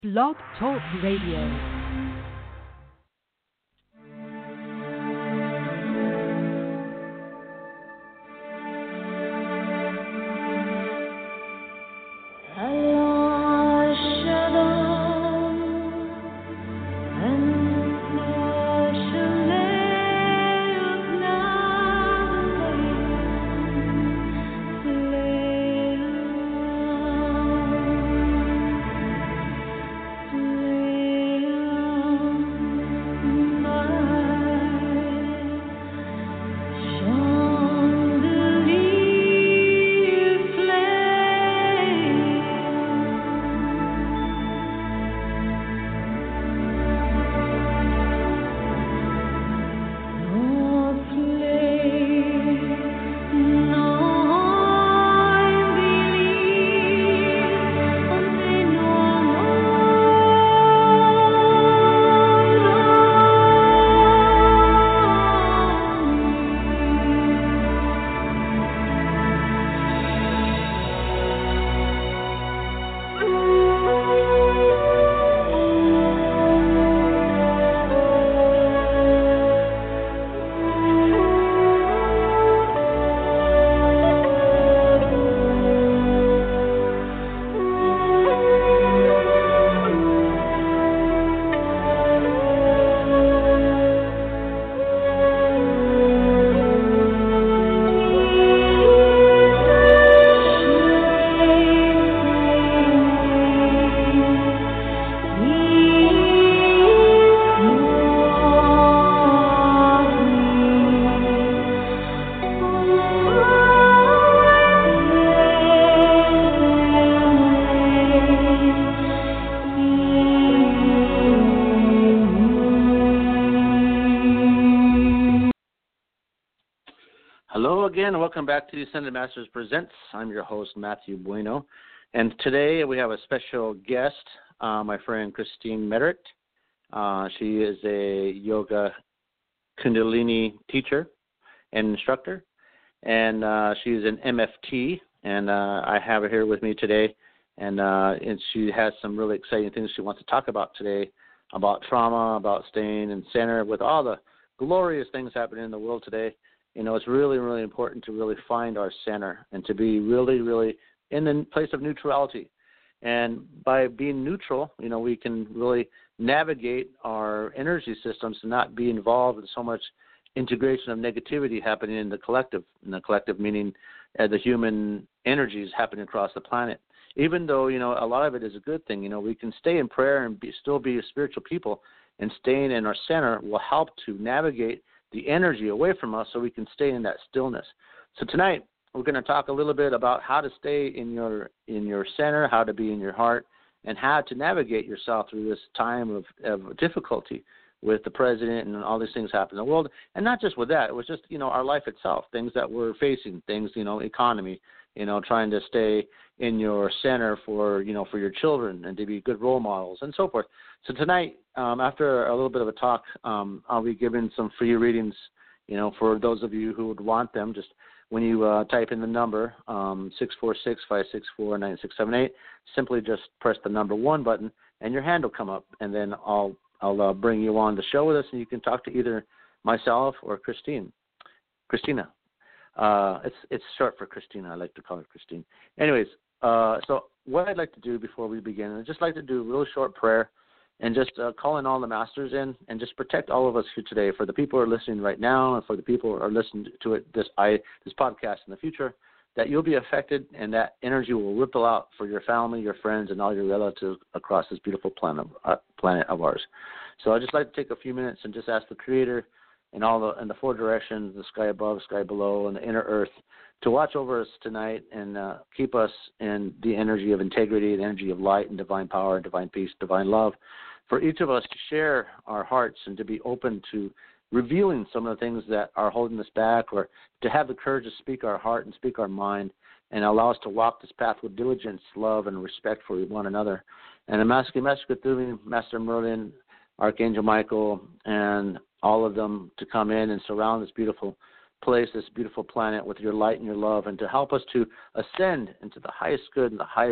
Blog Talk Radio. Hello again, and welcome back to the Ascended Masters Presents. I'm your host, Matthew Bueno, and today we have a special guest, my friend Christine Medrit. She is a yoga Kundalini teacher and instructor, and she's an MFT, and I have her here with me today, and she has some really exciting things she wants to talk about today, about trauma, about staying in center with all the glorious things happening in the world today. You know, it's really, really important to really find our center and to be really, really in the place of neutrality. And by being neutral, you know, we can really navigate our energy systems to not be involved in so much integration of negativity happening in the collective meaning the human energies happening across the planet. Even though, you know, a lot of it is a good thing, you know, we can stay in prayer and still be a spiritual people, and staying in our center will help to navigate the energy away from us so we can stay in that stillness. So tonight we're going to talk a little bit about how to stay in your center, how to be in your heart, and how to navigate yourself through this time of difficulty with the president and all these things happening in the world. And not just with that, it was just, you know, our life itself, things that we're facing, things, you know, economy, you know, trying to stay in your center for, you know, for your children and to be good role models and so forth. So tonight, after a little bit of a talk, I'll be giving some free readings, you know, for those of you who would want them. Just when you type in the number 646-564-9678, simply just press the number 1 button and your hand will come up, and then I'll bring you on the show with us, and you can talk to either myself or Christina. It's short for Christina. I like to call her Christine. Anyways, so what I'd like to do before we begin, I'd just like to do a real short prayer and just call in all the masters in and just protect all of us here today, for the people who are listening right now and for the people who are listening to it this podcast in the future, that you'll be affected and that energy will ripple out for your family, your friends, and all your relatives across this beautiful planet of ours. So I'd just like to take a few minutes and just ask the Creator in the 4 directions, the sky above, sky below, and the inner earth, to watch over us tonight and keep us in the energy of integrity, the energy of light and divine power, divine peace, divine love, for each of us to share our hearts and to be open to revealing some of the things that are holding us back, or to have the courage to speak our heart and speak our mind and allow us to walk this path with diligence, love, and respect for one another. And I'm asking Master Cthulhu, Master Merlin, Archangel Michael, and all of them to come in and surround this beautiful place, this beautiful planet, with your light and your love, and to help us to ascend into the highest good and the highest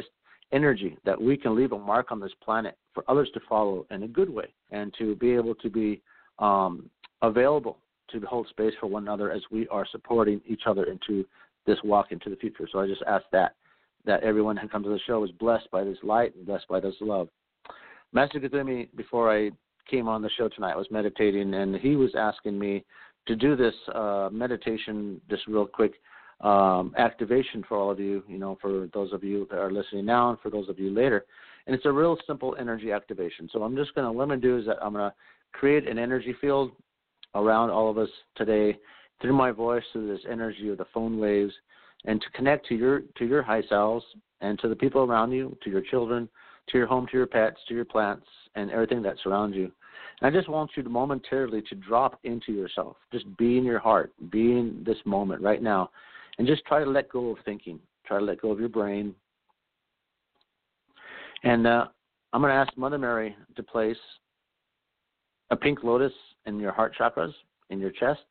energy that we can leave a mark on this planet for others to follow in a good way, and to be able to be available to hold space for one another as we are supporting each other into this walk into the future. So I just ask that everyone who comes to the show is blessed by this light and blessed by this love. Master Kuthumi, before I came on the show tonight, was meditating, and he was asking me to do this meditation, just real quick activation for all of you, for those of you that are listening now and for those of you later. And it's a real simple energy activation. So what I'm going to do is that I'm going to create an energy field around all of us today through my voice, through this energy of the phone waves, and to connect to your high selves and to the people around you, to your children, to your home, to your pets, to your plants, and everything that surrounds you. And I just want you to momentarily to drop into yourself. Just be in your heart, be in this moment right now, and just try to let go of thinking. Try to let go of your brain. And I'm going to ask Mother Mary to place a pink lotus in your heart chakras, in your chest.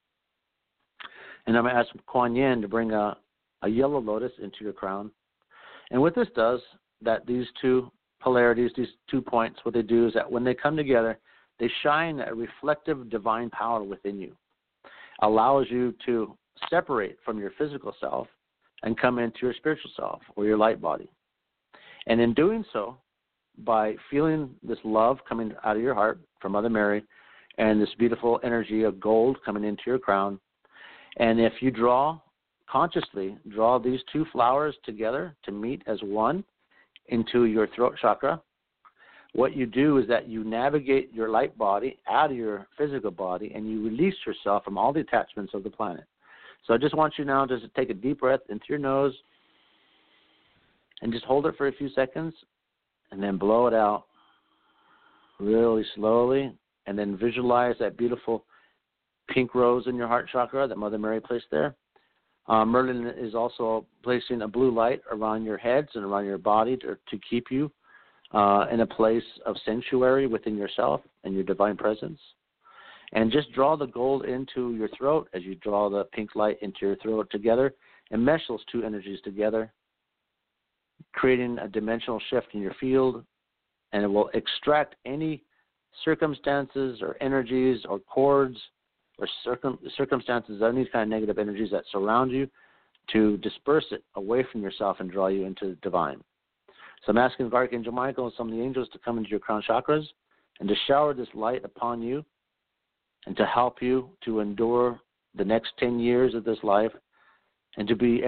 And I'm going to ask Kuan Yin to bring a yellow lotus into your crown. And what this does, that these two polarities, these 2 points, what they do is that when they come together, they shine a reflective divine power within you. Allows you to separate from your physical self and come into your spiritual self or your light body. And in doing so, by feeling this love coming out of your heart from Mother Mary and this beautiful energy of gold coming into your crown, and if you consciously draw these two flowers together to meet as one into your throat chakra, what you do is that you navigate your light body out of your physical body and you release yourself from all the attachments of the planet. So I just want you now to take a deep breath into your nose and just hold it for a few seconds and then blow it out really slowly, and then visualize that beautiful pink rose in your heart chakra that Mother Mary placed there. Merlin is also placing a blue light around your heads and around your body to keep you in a place of sanctuary within yourself and your divine presence. And just draw the gold into your throat as you draw the pink light into your throat together, and mesh those two energies together, creating a dimensional shift in your field, and it will extract any circumstances or energies or cords or circumstances, any kind of negative energies that surround you, to disperse it away from yourself and draw you into the divine. So I'm asking Archangel Michael and some of the angels to come into your crown chakras and to shower this light upon you and to help you to endure the next 10 years of this life, and to be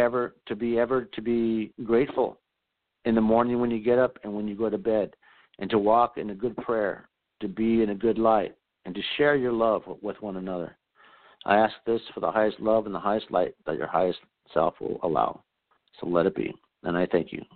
grateful in the morning when you get up and when you go to bed, and to walk in a good prayer, to be in a good light, and to share your love with one another. I ask this for the highest love and the highest light that your highest self will allow. So let it be, and I thank you.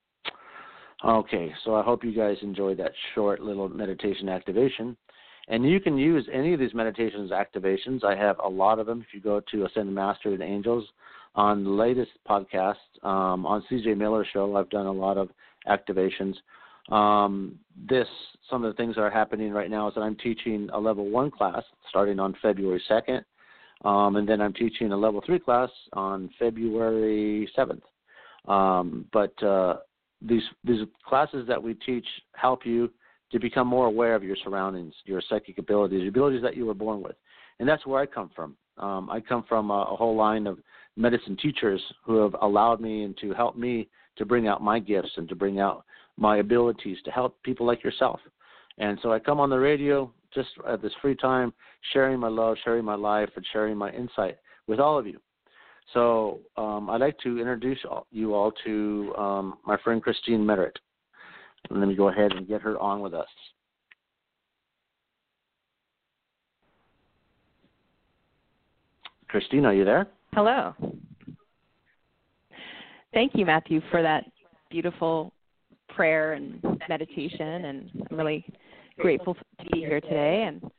Okay, so I hope you guys enjoyed that short little meditation activation. And you can use any of these meditations activations. I have a lot of them. If you go to Ascended Master and Angels, on the latest podcast, on CJ Miller's show, I've done a lot of activations. Some of the things that are happening right now is that I'm teaching a level 1 class starting on February 2nd, and then I'm teaching a level 3 class on February 7th. But these classes that we teach help you to become more aware of your surroundings, your psychic abilities, your abilities that you were born with. And that's where I come from. I come from a whole line of medicine teachers who have allowed me and to help me to bring out my gifts and to bring out my abilities to help people like yourself. And so I come on the radio just at this free time, sharing my love, sharing my life, and sharing my insight with all of you. So I'd like to introduce you all to my friend Christine Merritt. And let me go ahead and get her on with us. Christine, are you there? Hello. Thank you, Matthew, for that beautiful prayer and meditation, and I'm really grateful to be here today. And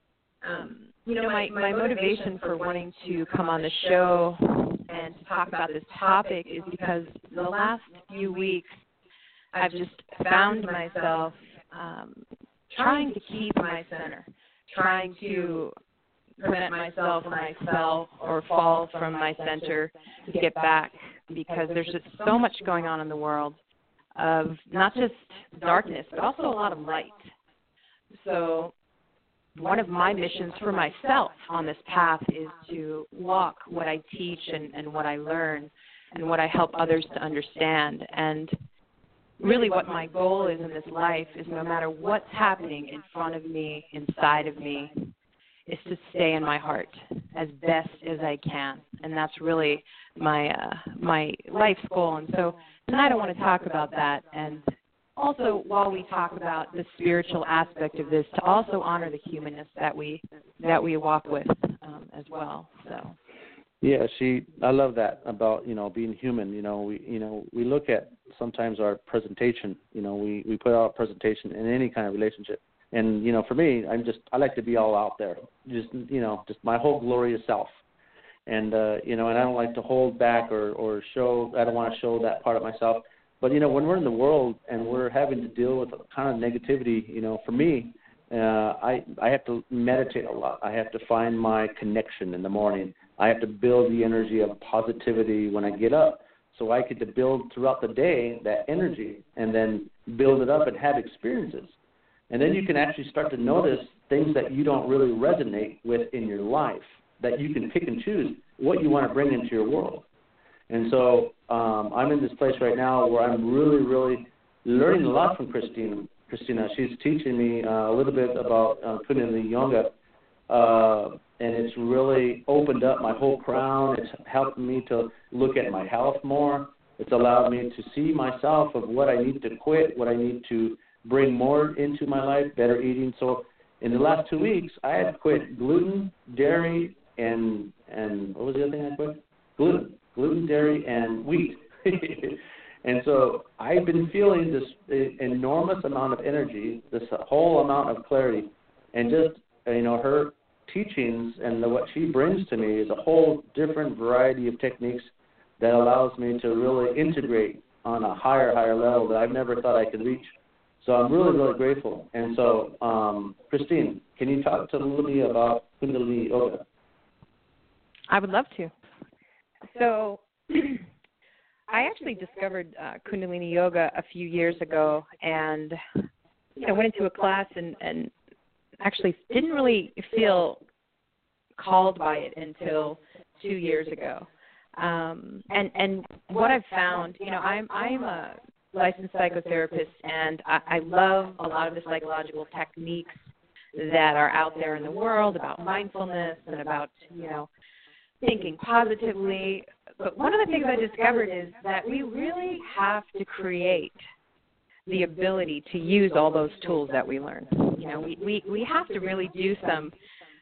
my motivation for wanting to come on the show and to talk about this topic is because the last few weeks I've just found myself trying to keep my center, trying to prevent myself when I fell or fall from my center to get back, because there's just so much going on in the world. of not just darkness, but also a lot of light. So one of my missions for myself on this path is to walk what I teach and what I learn and what I help others to understand. And really what my goal is in this life is no matter what's happening in front of me, inside of me, is to stay in my heart as best as I can. And that's really my life's goal. And so tonight I want to talk about that, and also while we talk about the spiritual aspect of this, to also honor the humanness that we walk with as well. So. Yeah, I love that about, being human. We look at sometimes our presentation, we put out a presentation in any kind of relationship. And, for me, I like to be all out there, just my whole glorious self. And, and I don't like to hold back or show, I don't want to show that part of myself. But, when we're in the world and we're having to deal with kind of negativity, for me, I have to meditate a lot. I have to find my connection in the morning. I have to build the energy of positivity when I get up, so I get to build throughout the day that energy and then build it up and have experiences. And then you can actually start to notice things that you don't really resonate with in your life, that you can pick and choose what you want to bring into your world. And so I'm in this place right now where I'm really, really learning a lot from Christina. She's teaching me a little bit about Kundalini Yoga, and it's really opened up my whole crown. It's helped me to look at my health more. It's allowed me to see myself of what I need to quit, what I need to bring more into my life, better eating. So in the last 2 weeks, I had quit gluten, dairy, and what was the other thing I quit? Gluten, dairy, and wheat. And so I've been feeling this enormous amount of energy, this whole amount of clarity, and just, her teachings and what she brings to me is a whole different variety of techniques that allows me to really integrate on a higher level that I've never thought I could reach. So I'm really, really grateful. And so, Christine, can you talk to me about Kundalini Yoga? I would love to. So I actually discovered Kundalini Yoga a few years ago, and I went into a class and actually didn't really feel called by it until 2 years ago. And what I've found, I'm a licensed psychotherapist, and I love a lot of the psychological techniques that are out there in the world about mindfulness and about, thinking positively. But one of the things I discovered is that we really have to create the ability to use all those tools that we learn. We have to really do some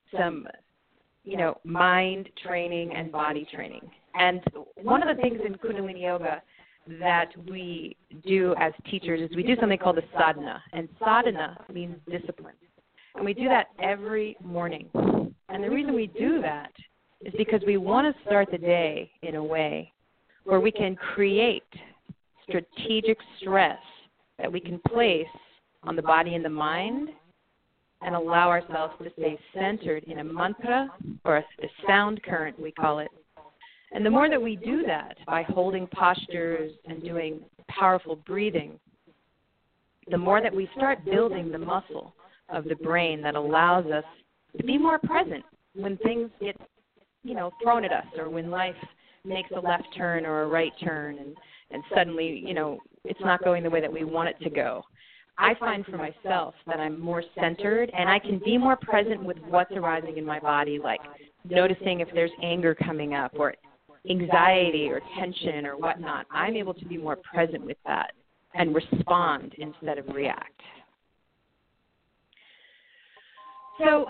mind training and body training. And one of the things in Kundalini Yoga that we do as teachers is we do something called a sadhana. And sadhana means discipline. And we do that every morning. And the reason we do that is because we want to start the day in a way where we can create strategic stress that we can place on the body and the mind and allow ourselves to stay centered in a mantra or a sound current, we call it. And the more that we do that by holding postures and doing powerful breathing, the more that we start building the muscle of the brain that allows us to be more present when things get thrown at us, or when life makes a left turn or a right turn and suddenly, it's not going the way that we want it to go. I find for myself that I'm more centered and I can be more present with what's arising in my body, like noticing if there's anger coming up or anxiety or tension or whatnot. I'm able to be more present with that and respond instead of react. So,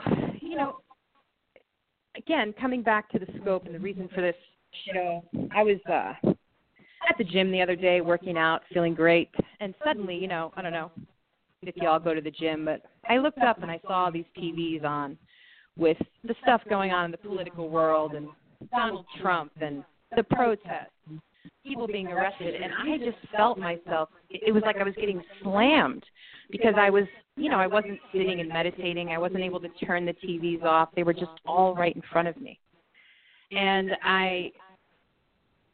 again, coming back to the scope and the reason for this show, I was at the gym the other day working out, feeling great, and suddenly, I don't know if you all go to the gym, but I looked up and I saw these TVs on with the stuff going on in the political world and Donald Trump and the protests, people being arrested, and I just felt myself, it was like I was getting slammed because I was, I wasn't sitting and meditating. I wasn't able to turn the TVs off. They were just all right in front of me. And I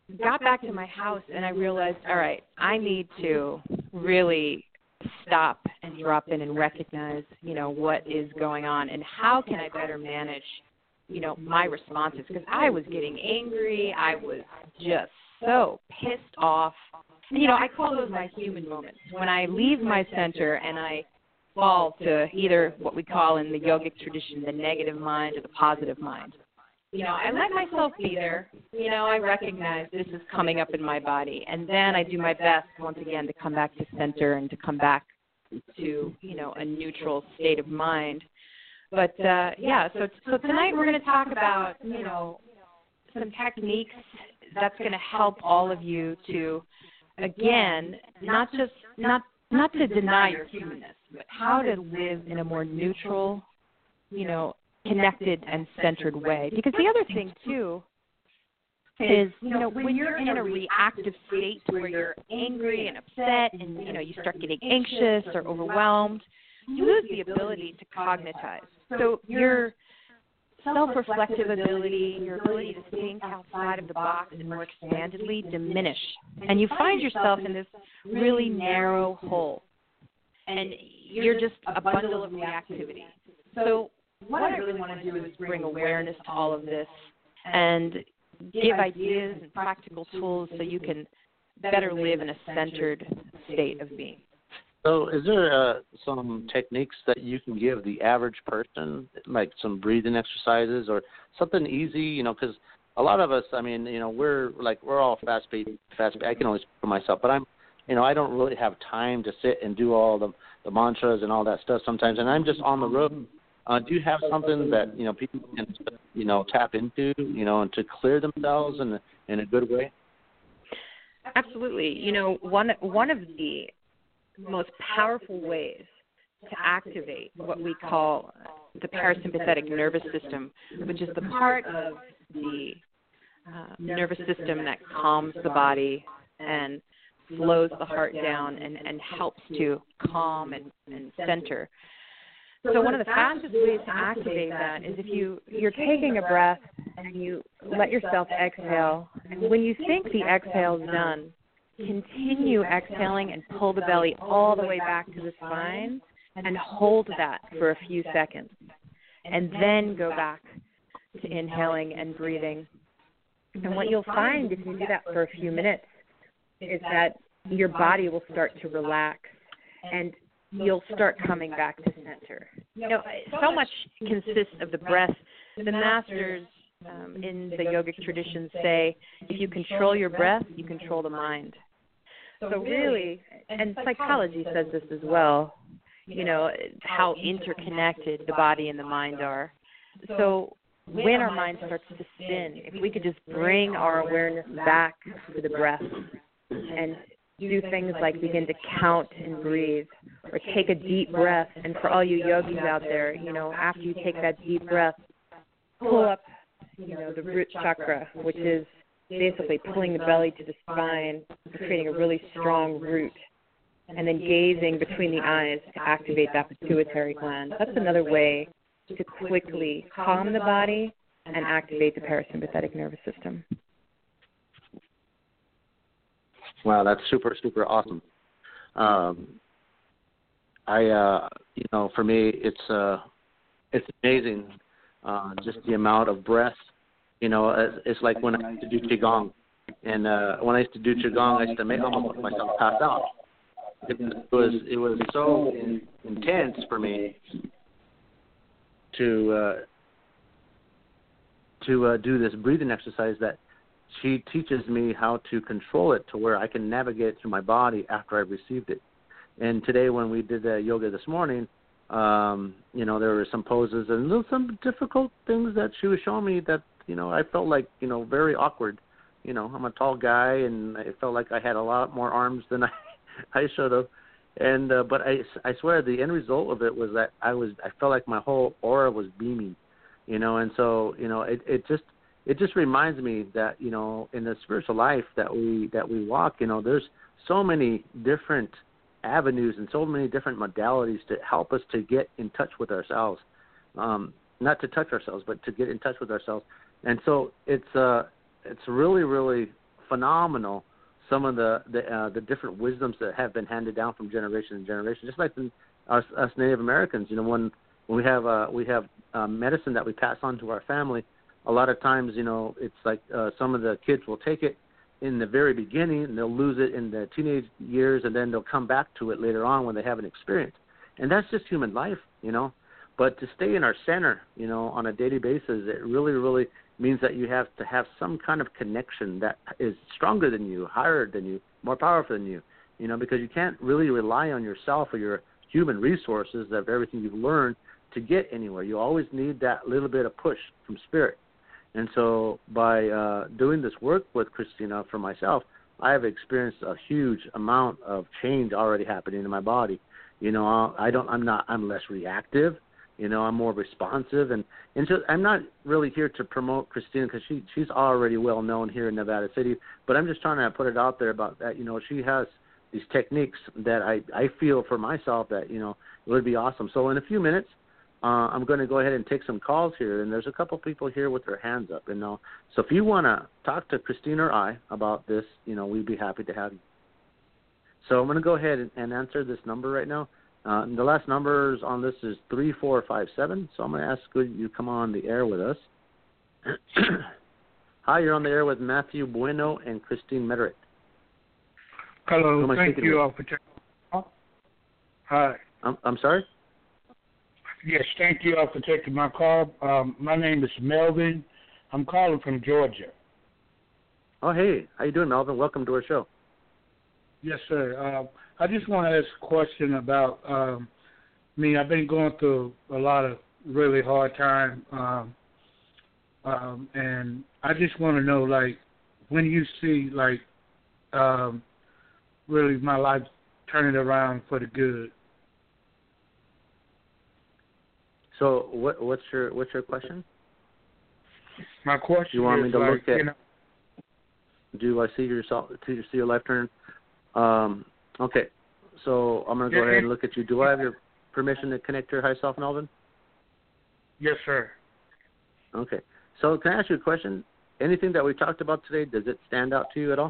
got back to my house and I realized, all right, I need to really stop and drop in and recognize, what is going on and how can I better manage, my responses, because I was getting angry. I was just so pissed off. And, I call those my human moments. When I leave my center and I fall to either what we call in the yogic tradition the negative mind or the positive mind. I let myself be there. I recognize this is coming up in my body. And then I do my best, once again, to come back to center and to come back to, a neutral state of mind. But, so tonight we're going to talk about, some techniques that's going to help all of you to, again, not to deny your humanness, but how to live in a more neutral, connected and centered way. Because the other thing, too, is, when you're in a reactive state where you're angry and upset and, you start getting anxious or overwhelmed, you lose the ability to cognitize. So your self-reflective ability, your ability to think outside of the box and more expandedly diminish. And you find yourself in this really narrow hole. And you're just a bundle of reactivity. So what I really want to do is bring awareness to all of this and give ideas and practical tools so you can better live in a centered state of being. So is there some techniques that you can give the average person, like some breathing exercises or something easy, because a lot of us, we're all fast-paced. I can only speak for myself, but I don't really have time to sit and do all the mantras and all that stuff sometimes, and I'm just on the road. Do you have something that, people can, tap into, and to clear themselves in a good way? Absolutely. One of the most powerful ways to activate what we call the parasympathetic nervous system, which is the part of the nervous system that calms the body and slows the heart down and helps to calm and center. So one of the fastest ways to activate that is if you're taking a breath and you let yourself exhale. And when you think the exhale is done, continue exhaling and pull the belly all the way back to the spine and hold that for a few seconds. And then go back to inhaling and breathing. And what you'll find if you do that for a few minutes is that your body will start to relax and you'll start coming back to center. So much consists of the breath. The masters in the yogic tradition say, if you control your breath, you control the mind. So really, and psychology says this as well, how interconnected the body and the mind are. So when our mind starts to spin, if we could just bring our awareness back to the breath and do things like begin to count and breathe or take a deep breath. And for all you yogis out there, after you take that deep breath, pull up, the root chakra, which is basically pulling the belly to the spine, creating a really strong root, and then gazing between the eyes to activate that pituitary gland. That's another way to quickly calm the body and activate the parasympathetic nervous system. Wow, that's super, super awesome. For me, it's amazing, just the amount of breath. It's like when I used to do Qigong. And when I used to do Qigong, I used to almost make myself pass out. It was so intense for me to do this breathing exercise that she teaches me how to control it to where I can navigate it through my body after I've received it. And today when we did yoga this morning, there were some poses and some difficult things that she was showing me that, I felt like, very awkward. I'm a tall guy and I felt like I had a lot more arms than I should have. And but I swear the end result of it was that I felt like my whole aura was beaming, and so, it just reminds me that, in the spiritual life that we walk, there's so many different avenues and so many different modalities to help us to get in touch with ourselves. Not to touch ourselves, but to get in touch with ourselves. And so it's really, really phenomenal some of the different wisdoms that have been handed down from generation to generation. Just like us Native Americans, when we have medicine that we pass on to our family, a lot of times, it's like some of the kids will take it in the very beginning, and they'll lose it in the teenage years, and then they'll come back to it later on when they have an experience. And that's just human life, But to stay in our center, on a daily basis, it really, really means that you have to have some kind of connection that is stronger than you, higher than you, more powerful than you, because you can't really rely on yourself or your human resources of everything you've learned to get anywhere. You always need that little bit of push from spirit. And so by doing this work with Christina for myself, I have experienced a huge amount of change already happening in my body. I'm less reactive. I'm more responsive, and so I'm not really here to promote Christina because she's already well known here in Nevada City. But I'm just trying to put it out there about that. She has these techniques that I feel for myself that it would be awesome. So in a few minutes, I'm going to go ahead and take some calls here, and there's a couple people here with their hands up. So if you want to talk to Christina or I about this, we'd be happy to have you. So I'm going to go ahead and answer this number right now. The last numbers on this is 3457. So I'm going to ask you come on the air with us. Hi, you're on the air with Matthew Bueno and Christine Metternich. Hello, thank you all for taking my call. Hi. I'm sorry? Yes, thank you all for taking my call. My name is Melvin. I'm calling from Georgia. Oh, hey. How you doing, Melvin? Welcome to our show. Yes, sir. I just want to ask a question about me. I've been going through a lot of really hard time, and I just want to know, when you see, really my life turning around for the good. So what's your question? My question you want is, me to look at? Do I see your life turn? Okay. So I'm going to go ahead and look at you. Do I have your permission to connect your high self, Melvin? Yes, sir. Okay. So can I ask you a question? Anything that we talked about today, does it stand out to you at all?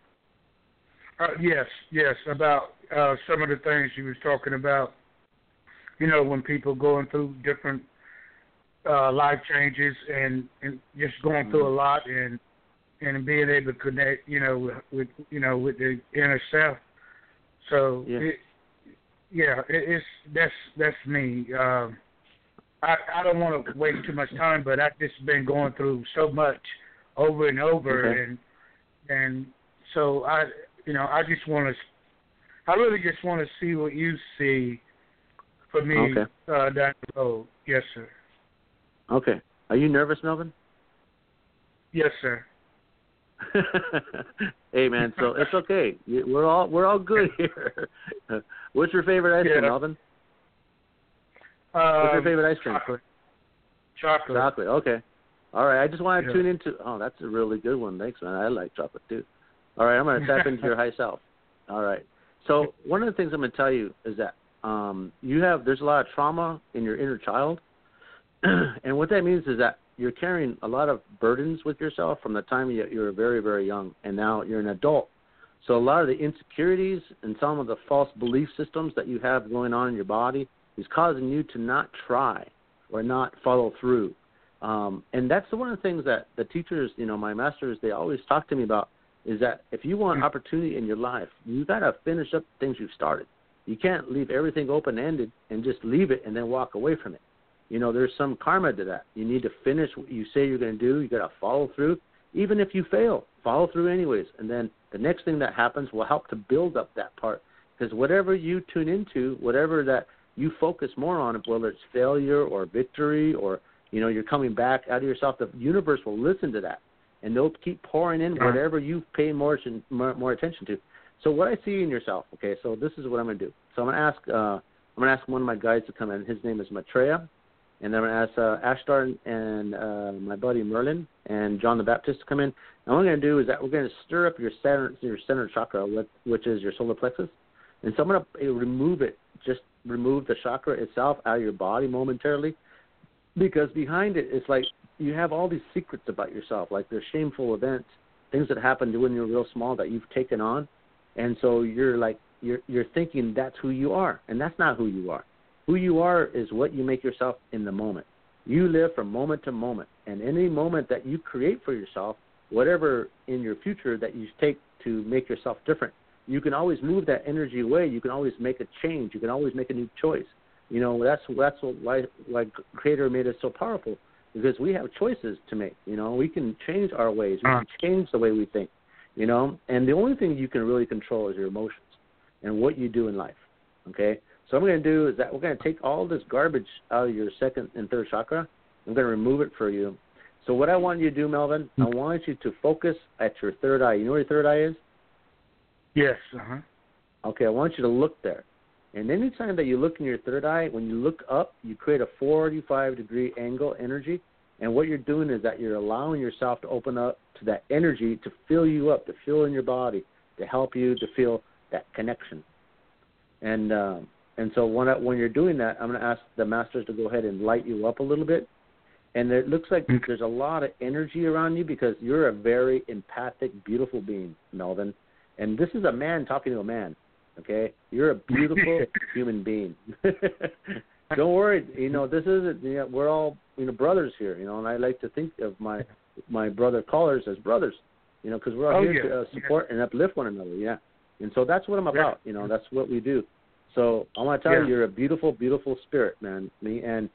Yes. About some of the things you was talking about. When people going through different life changes and just going through a lot and being able to connect, with the inner self. So that's me. I don't want to waste too much time, but I've just been going through so much over and over, and so I really just want to see what you see for me down the road. Yes, sir. Okay. Are you nervous, Melvin? Yes, sir. Hey, man. So it's okay. We're all good here. What's your favorite ice cream, Melvin? What's your favorite ice cream? Chocolate. Okay. All right. I just want to tune into. Oh, that's a really good one. Thanks, man. I like chocolate too. All right. I'm going to tap into your high self. All right. So one of the things I'm going to tell you is that there's a lot of trauma in your inner child, and what that means is that you're carrying a lot of burdens with yourself from the time you were very, very young, and now you're an adult. So a lot of the insecurities and some of the false belief systems that you have going on in your body is causing you to not try or not follow through. And that's one of the things that the teachers, my masters, they always talk to me about, is that if you want opportunity in your life, you got to finish up things you've started. You can't leave everything open-ended and just leave it and then walk away from it. There's some karma to that. You need to finish what you say you're going to do. You got to follow through. Even if you fail, follow through anyways. And then the next thing that happens will help to build up that part. Because whatever you tune into, whatever that you focus more on, whether it's failure or victory or, you're coming back out of yourself, the universe will listen to that. And they'll keep pouring in whatever you pay more attention to. So what I see in yourself, okay, so this is what I'm going to do. So I'm going to ask one of my guides to come in. His name is Maitreya. And then I'm going to ask Ashtar and my buddy Merlin and John the Baptist to come in. And what we're going to do is that we're going to stir up your center chakra, which is your solar plexus. And so I'm going to remove it, just remove the chakra itself out of your body momentarily, because behind it, it's like you have all these secrets about yourself, like there's shameful events things that happened when you were real small that you've taken on, and so you're thinking that's who you are, and that's not who you are. Who you are is what you make yourself in the moment. You live from moment to moment, and any moment that you create for yourself, whatever in your future that you take to make yourself different, you can always move that energy away. You can always make a change. You can always make a new choice. You know, that's why Creator made us so powerful, because we have choices to make. You know, we can change our ways. We can change the way we think, you know, and the only thing you can really control is your emotions and what you do in life, okay? So what I'm going to do is that we're going to take all this garbage out of your second and third chakra. I'm going to remove it for you. So what I want you to do, Melvin, I want you to focus at your third eye. You know where your third eye is? Yes. Okay, I want you to look there. And anytime that you look in your third eye, when you look up, you create a 45-degree angle energy. And what you're doing is that you're allowing yourself to open up to that energy to fill you up, to fill in your body, to help you to feel that connection. And so when you're doing that, I'm going to ask the masters to go ahead and light you up a little bit. And it looks like there's a lot of energy around you because you're a very empathic, beautiful being, Melvin. And this is a man talking to a man, okay? You're a beautiful human being. Don't worry. You know, this isn't, you know, we're all, you know, brothers here, you know, and I like to think of my brother callers as brothers, you know, because we're all here to support and uplift one another, yeah. And so that's what I'm about, you know, that's what we do. So I want to tell you, you're a beautiful, beautiful spirit, man. And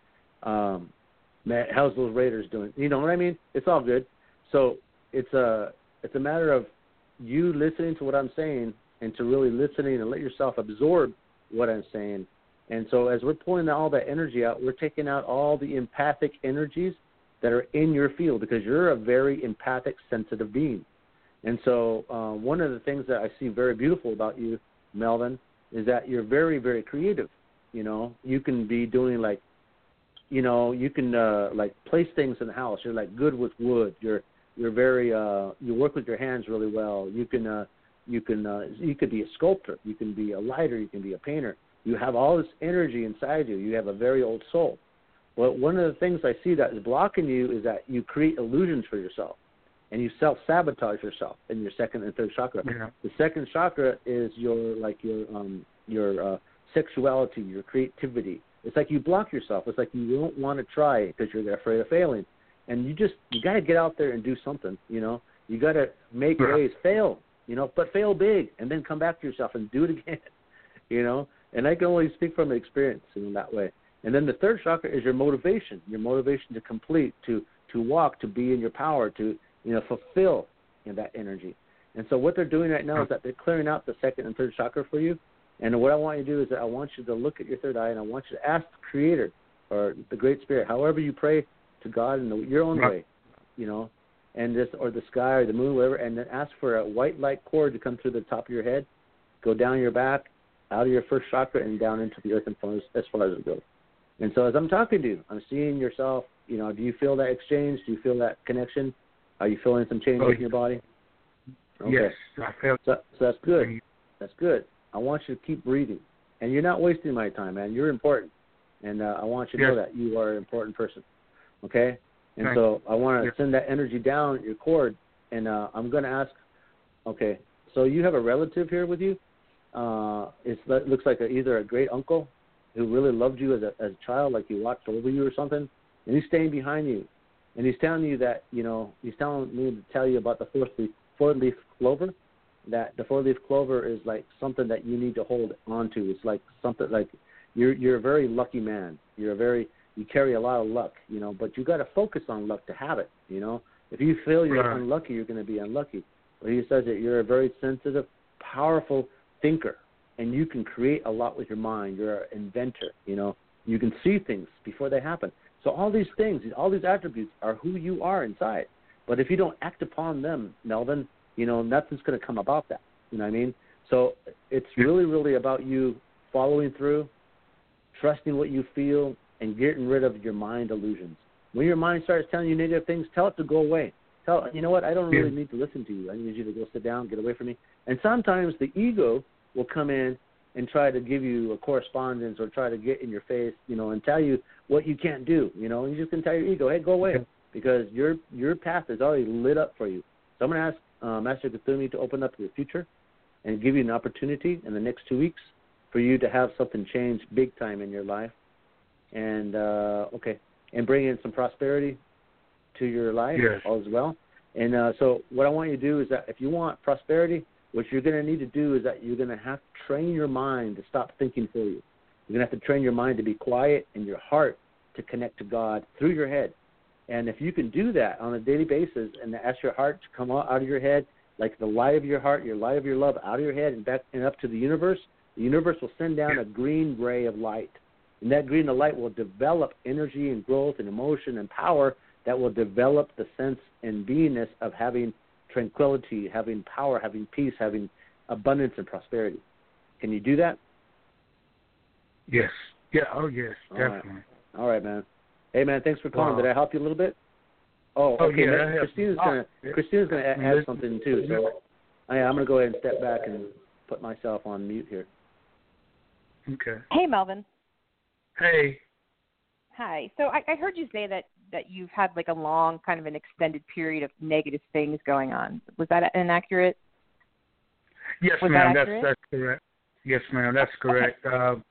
man, how's those Raiders doing? You know what I mean? It's all good. So it's a matter of you listening to what I'm saying and to really listening and let yourself absorb what I'm saying. And so as we're pulling all that energy out, we're taking out all the empathic energies that are in your field because you're a very empathic, sensitive being. And so one of the things that I see very beautiful about you, Melvin, is that you're very, very creative. You know, you can be doing like, you know, you can like place things in the house. You're like good with wood. You're very you work with your hands really well. You could be a sculptor. You can be a lighter. You can be a painter. You have all this energy inside you. You have a very old soul. Well, one of the things I see that is blocking you is that you create illusions for yourself, and you self-sabotage yourself in your second and third chakra. Yeah. The second chakra is your sexuality, your creativity. It's like you block yourself. It's like you don't want to try because you're afraid of failing. And you got to get out there and do something, you know. You got to make ways, fail, you know, but fail big and then come back to yourself and do it again, you know. And I can only speak from experience in that way. And then the third chakra is your motivation to complete, to walk, to be in your power, to, you know, fulfill in that energy. And so what they're doing right now is that they're clearing out the second and third chakra for you. And what I want you to do is that I want you to look at your third eye and I want you to ask the Creator or the Great Spirit, however you pray to God in your own way, you know, and or the sky or the moon, whatever, and then ask for a white light cord to come through the top of your head, go down your back, out of your first chakra, and down into the earth and as far as it goes. And so as I'm talking to you, I'm seeing yourself, you know, do you feel that exchange? Do you feel that connection? Are you feeling some changes in your body? Okay. Yes, I feel so that's good. That's good. I want you to keep breathing. And you're not wasting my time, man. You're important. And I want you to know that you are an important person. Okay? And so I want to send that energy down your cord. And I'm going to ask, okay, so you have a relative here with you? It looks like either a great uncle who really loved you as a child, like he watched over you or something, and he's staying behind you. And he's telling you that, you know, he's telling me to tell you about the four-leaf clover, that the four-leaf clover is like something that you need to hold on to. It's like something like you're a very lucky man. You carry a lot of luck, you know, but you got to focus on luck to have it, you know. If you feel you're unlucky, you're going to be unlucky. But he says that you're a very sensitive, powerful thinker, and you can create a lot with your mind. You're an inventor, you know. You can see things before they happen. So all these things, all these attributes are who you are inside. But if you don't act upon them, Melvin, you know, nothing's going to come about that. You know what I mean? So it's really, really about you following through, trusting what you feel, and getting rid of your mind illusions. When your mind starts telling you negative things, tell it to go away. Tell it, you know what, I don't really need to listen to you. I need you to go sit down, get away from me. And sometimes the ego will come in and try to give you a correspondence or try to get in your face, you know, and tell you what you can't do, you know. And you just can tell your ego, hey, go away, because your path is already lit up for you. So I'm going to ask Master Cthulhu to open up your future and give you an opportunity in the next 2 weeks for you to have something change big time in your life, and and bring in some prosperity to your life as well. And so what I want you to do is that if you want prosperity, what you're going to need to do is that you're going to have to train your mind to stop thinking for you. You're going to have to train your mind to be quiet and your heart to connect to God through your head. And if you can do that on a daily basis and ask your heart to come out of your head, like the light of your heart, your light of your love, out of your head and back and up to the universe will send down a green ray of light. And that green of light will develop energy and growth and emotion and power that will develop the sense and beingness of having tranquility, having power, having peace, having abundance and prosperity. Can you do that? Yes. Yeah. Oh, yes. Definitely. All right, man. Hey, man, thanks for calling. Wow. Did I help you a little bit? Oh, okay. Yeah, Christina's gonna add something too. So I'm gonna go ahead and step back and put myself on mute here. Okay. Hey, Melvin. Hey. Hi. So I heard you say that you've had like a long, kind of an extended period of negative things going on. Was that inaccurate? Yes, ma'am. That's correct. Yes, ma'am. That's correct. Okay.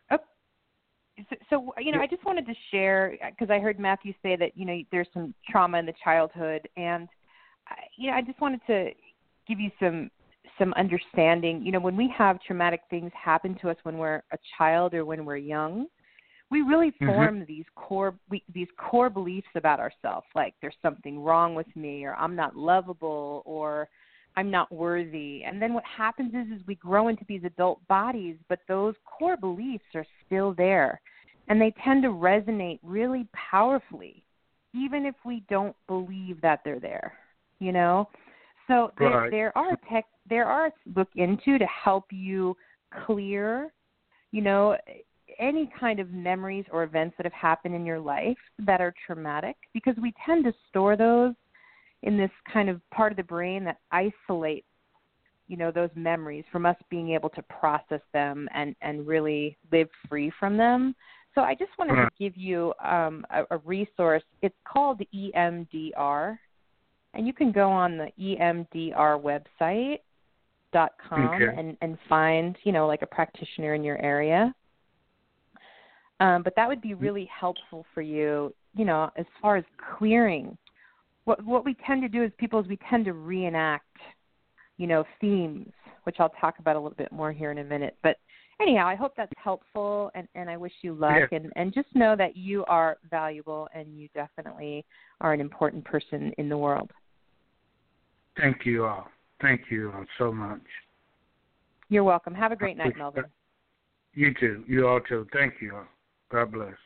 So, I just wanted to share, because I heard Matthew say that, there's some trauma in the childhood, and, I just wanted to give you some understanding. When we have traumatic things happen to us when we're a child or when we're young, we really form these core beliefs about ourselves, like there's something wrong with me, or I'm not lovable, or I'm not worthy. And then what happens is we grow into these adult bodies, but those core beliefs are still there. And they tend to resonate really powerfully, even if we don't believe that they're there, So there are look into to help you clear, any kind of memories or events that have happened in your life that are traumatic, because we tend to store those in this kind of part of the brain that isolates, those memories from us being able to process them and really live free from them. So I just wanted to give you a resource. It's called EMDR, and you can go on the EMDR website.com and find, like a practitioner in your area. But that would be really helpful for you, as far as clearing. What we tend to do as people is we tend to reenact, themes, which I'll talk about a little bit more here in a minute. But anyhow, I hope that's helpful, and I wish you luck. Yeah. And just know that you are valuable, and you definitely are an important person in the world. Thank you all. Thank you all so much. You're welcome. Have a great night, Melvin. You too. You all too. Thank you all. God bless.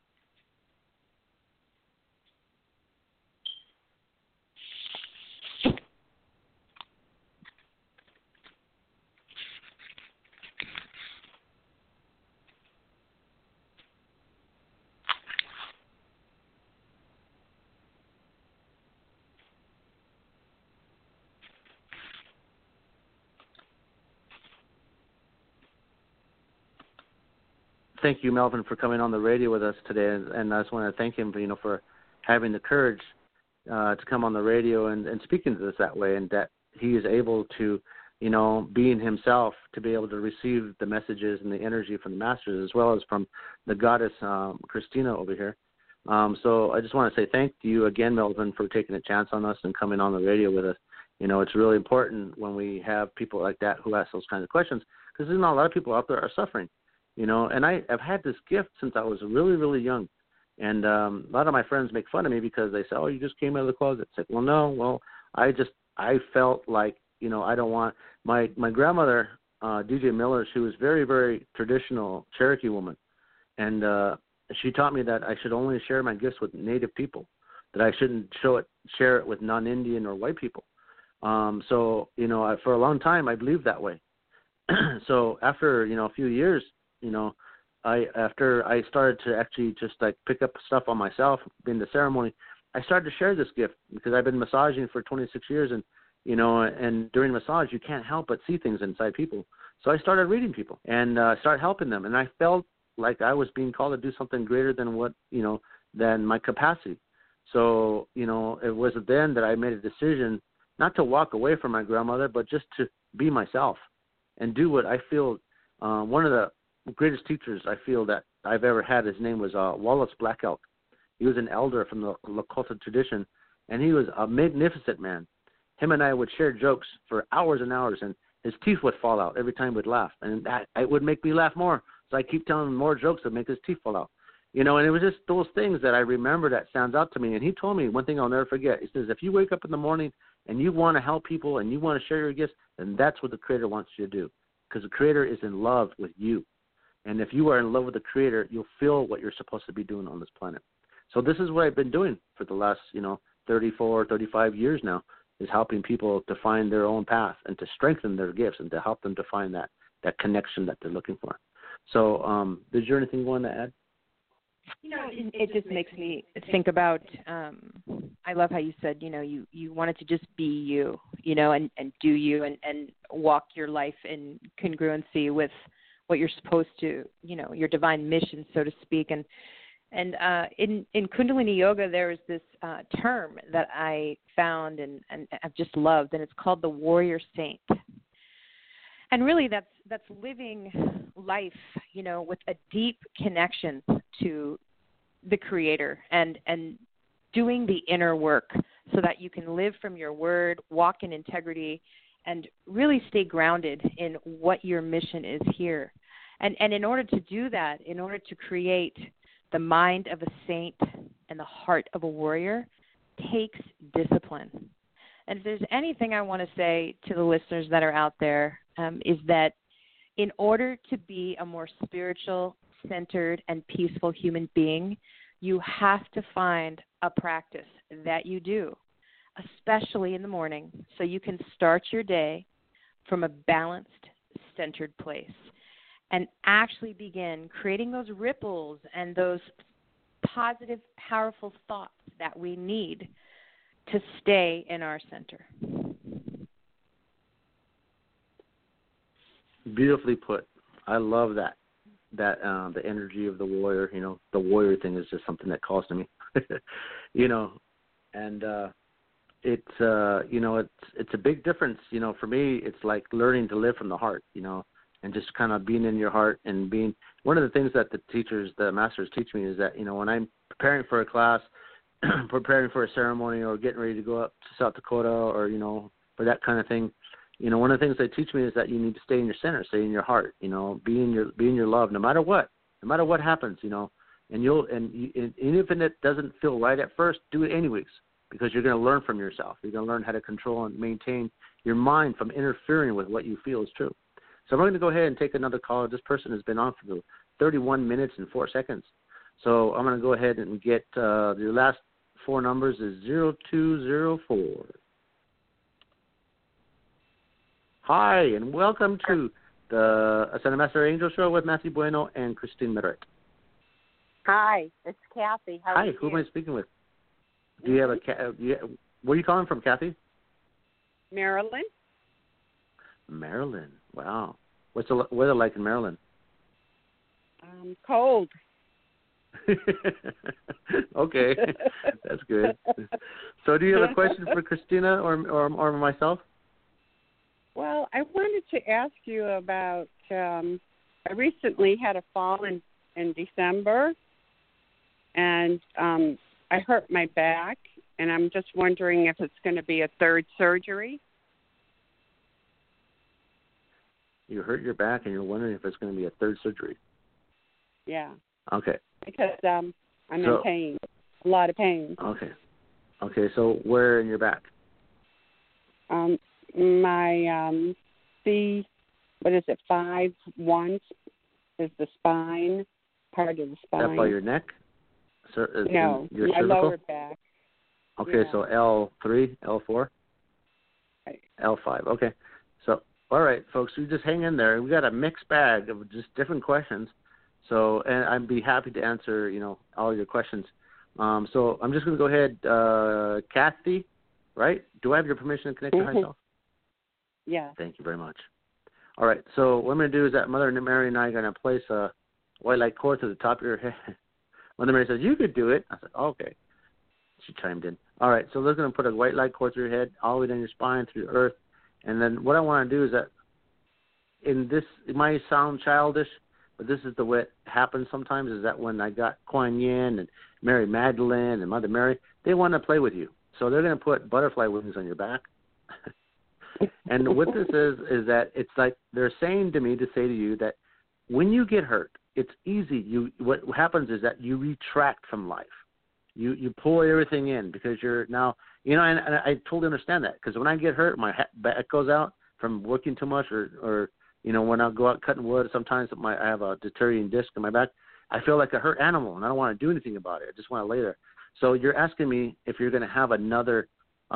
Thank you, Melvin, for coming on the radio with us today, and I just want to thank him for having the courage to come on the radio and speaking to us that way, and that he is able to, being himself, to be able to receive the messages and the energy from the masters as well as from the goddess Christina over here. So I just want to say thank you again, Melvin, for taking a chance on us and coming on the radio with us. It's really important when we have people like that who ask those kinds of questions, because there's not a lot of people out there are suffering. And I've had this gift since I was really, really young. And a lot of my friends make fun of me because they say, oh, you just came out of the closet. It's like, well, no. Well, I felt like, I don't want – my grandmother, DJ Miller, she was very, very traditional Cherokee woman. And she taught me that I should only share my gifts with Native people, that I shouldn't share it with non-Indian or white people. So, for a long time I believed that way. So after, a few years, after I started to actually just like pick up stuff on myself in the ceremony, I started to share this gift because I've been massaging for 26 years, and and during massage you can't help but see things inside people. So I started reading people and started helping them, and I felt like I was being called to do something greater than what than my capacity. So it was then that I made a decision not to walk away from my grandmother, but just to be myself and do what I feel. One of the greatest teachers I feel that I've ever had, his name was Wallace Black Elk. He was an elder from the Lakota tradition, and he was a magnificent man. Him and I would share jokes for hours and hours, and his teeth would fall out every time we'd laugh, and it would make me laugh more. So I keep telling him more jokes that make his teeth fall out. And it was just those things that I remember that stands out to me. And he told me one thing I'll never forget. He says, if you wake up in the morning and you want to help people and you want to share your gifts, then that's what the Creator wants you to do, because the Creator is in love with you. And if you are in love with the Creator, you'll feel what you're supposed to be doing on this planet. So this is what I've been doing for the last, 34, 35 years now, is helping people to find their own path and to strengthen their gifts and to help them to find that connection that they're looking for. So is there anything you want to add? It just makes me think about, I love how you said, you wanted to just be you, and do you and walk your life in congruency with what you're supposed to, your divine mission, so to speak. And in Kundalini Yoga, there is this term that I found and I've just loved, and it's called the warrior saint. And really that's living life, with a deep connection to the Creator and doing the inner work so that you can live from your word, walk in integrity, and really stay grounded in what your mission is here. And in order to do that, in order to create the mind of a saint and the heart of a warrior, takes discipline. And if there's anything I want to say to the listeners that are out there, is that in order to be a more spiritual, centered, and peaceful human being, you have to find a practice that you do, especially in the morning, so you can start your day from a balanced, centered place and actually begin creating those ripples and those positive, powerful thoughts that we need to stay in our center. Beautifully put. I love that the energy of the warrior. The warrior thing is just something that calls to me. And it's it's a big difference. For me, it's like learning to live from the heart. And just kind of being in your heart and being one of the things that the masters teach me is that when I'm preparing for a class, preparing for a ceremony, or getting ready to go up to South Dakota, or for that kind of thing. One of the things they teach me is that you need to stay in your center, stay in your heart, be in your love, no matter what happens, and even if it doesn't feel right at first, do it anyways, because you're going to learn from yourself. You're going to learn how to control and maintain your mind from interfering with what you feel is true. So I'm going to go ahead and take another call. This person has been on for 31 minutes and 4 seconds. So I'm going to go ahead and get your last four numbers is 0204. Hi, and welcome to the Ascended Master Angel Show with Matthew Bueno and Christine Merit. Hi, it's Kathy. How are you? Hi, who am I speaking with? Do you have where are you calling from, Kathy? Maryland. Maryland. Wow. What's the weather like in Maryland? Cold. Okay, that's good. So, do you have a question for Christina or myself? Well, I wanted to ask you about. I recently had a fall in December, and I hurt my back, and I'm just wondering if it's going to be a third surgery. You hurt your back, and you're wondering if it's going to be a third surgery. Yeah. Okay. Because I'm in pain, a lot of pain. Okay. Okay, so where in your back? My what is it, 5-1 is the spine, part of the spine. Up by your neck? No, your my cervical? lower back. Okay, Yeah. so L3, L4? Right. L5, okay. So, all right, folks, you just hang in there. We got a mixed bag of just different questions. So, and I'd be happy to answer, all your questions. So I'm just going to go ahead. Kathy, right? Do I have your permission to connect to myself? Yeah. Thank you very much. All right, so what I'm going to do is that Mother Mary and I are going to place a white light cord to the top of your head. Mother Mary says, you could do it. I said, okay. She chimed in. All right, so they're going to put a white light cord through your head, all the way down your spine, through the earth. And then what I want to do is that it might sound childish, but this is the way it happens sometimes, is that when I got Kuan Yin and Mary Magdalene and Mother Mary, they want to play with you. So they're going to put butterfly wings on your back. And what this is that it's like they're saying to me to say to you that when you get hurt, it's easy. What happens is that you retract from life. You pull everything in because you're now, and I totally understand that, because when I get hurt, my back goes out from working too much, or when I go out cutting wood, sometimes I have a deteriorating disc in my back. I feel like a hurt animal, and I don't want to do anything about it. I just want to lay there. So you're asking me if you're going to have another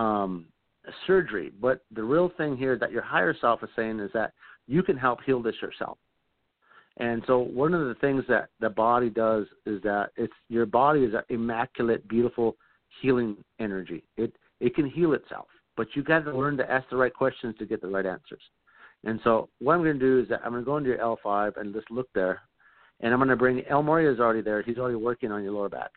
surgery, but the real thing here that your higher self is saying is that you can help heal this yourself. And so one of the things that the body does is that your body is an immaculate, beautiful, healing energy. It can heal itself, but you got to learn to ask the right questions to get the right answers. And so what I'm going to do is that I'm going to go into your L5 and just look there, and I'm going to bring El Moria is already there. He's already working on your lower back.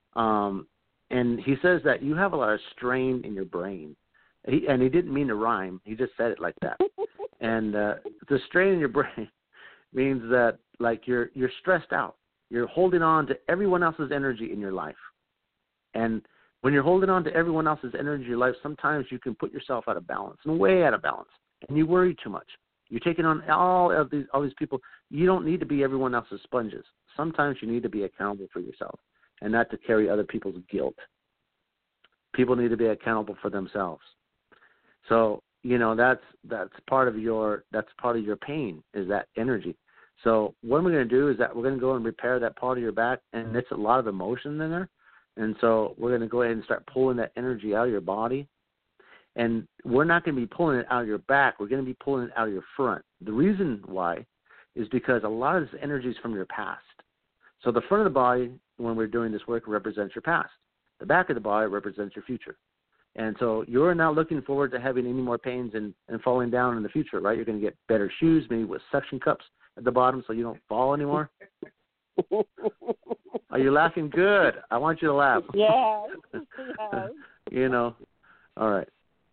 And he says that you have a lot of strain in your brain. And he didn't mean to rhyme. He just said it like that. And the strain in your brain means that, like, you're stressed out. You're holding on to everyone else's energy in your life. And when you're holding on to everyone else's energy in your life, sometimes you can put yourself out of balance, and way out of balance. And you worry too much. You're taking on all these people. You don't need to be everyone else's sponges. Sometimes you need to be accountable for yourself and not to carry other people's guilt. People need to be accountable for themselves. So, that's part of your pain, is that energy. So what we're going to do is that we're going to go and repair that part of your back, and it's a lot of emotion in there. And so we're going to go ahead and start pulling that energy out of your body. And we're not going to be pulling it out of your back. We're going to be pulling it out of your front. The reason why is because a lot of this energy is from your past. So the front of the body, when we're doing this work, represents your past. The back of the body represents your future. And so you're not looking forward to having any more pains and falling down in the future, right? You're going to get better shoes, maybe with suction cups at the bottom so you don't fall anymore. Are you laughing? Good. I want you to laugh. Yeah. All right.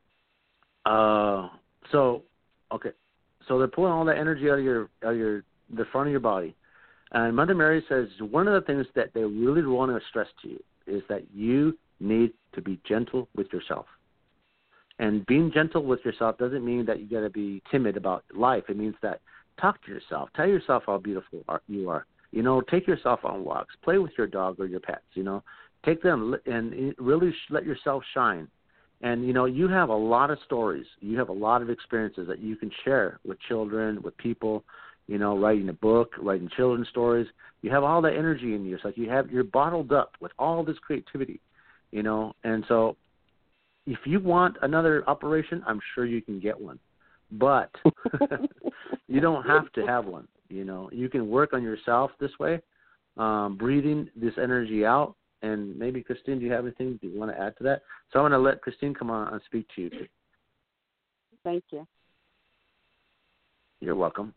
So they're pulling all that energy out of the front of your body. And Mother Mary says one of the things that they really want to stress to you is that you need to be gentle with yourself. And being gentle with yourself doesn't mean that you got to be timid about life. It means that talk to yourself. Tell yourself how beautiful you are. Take yourself on walks. Play with your dog or your pets. Take them and really let yourself shine. And, you have a lot of stories. You have a lot of experiences that you can share with children, with people, writing a book, writing children's stories. You have all that energy in you. It's like you're bottled up with all this creativity, And so if you want another operation, I'm sure you can get one. But you don't have to have one, You can work on yourself this way, breathing this energy out. And maybe, Christine, do you have anything you want to add to that? So I'm going to let Christine come on and speak to you. Thank you. You're welcome.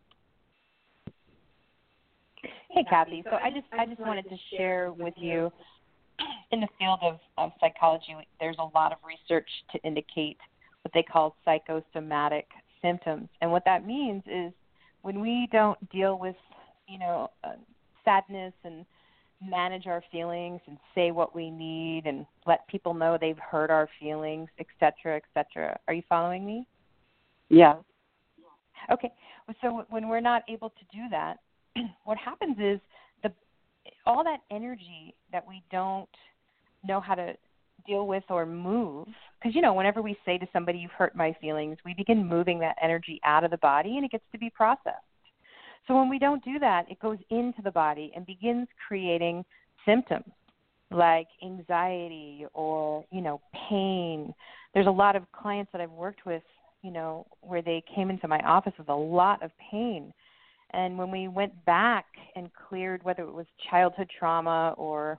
Hey, Kathy. So I just wanted to share with you, in the field of psychology, there's a lot of research to indicate what they call psychosomatic symptoms. And what that means is when we don't deal with, sadness and manage our feelings and say what we need and let people know they've hurt our feelings, et cetera, et cetera. Are you following me? Yeah. Okay. So when we're not able to do that, what happens is all that energy that we don't know how to deal with or move, because, whenever we say to somebody, you've hurt my feelings, we begin moving that energy out of the body and it gets to be processed. So when we don't do that, it goes into the body and begins creating symptoms like anxiety or, pain. There's a lot of clients that I've worked with, where they came into my office with a lot of pain. And when we went back and cleared whether it was childhood trauma or,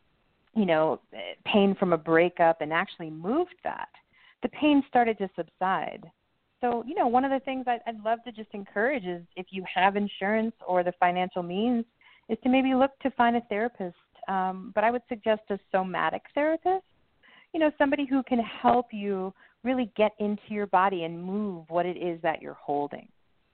pain from a breakup and actually moved that, the pain started to subside. So, one of the things I'd love to just encourage is if you have insurance or the financial means is to maybe look to find a therapist. But I would suggest a somatic therapist, somebody who can help you really get into your body and move what it is that you're holding.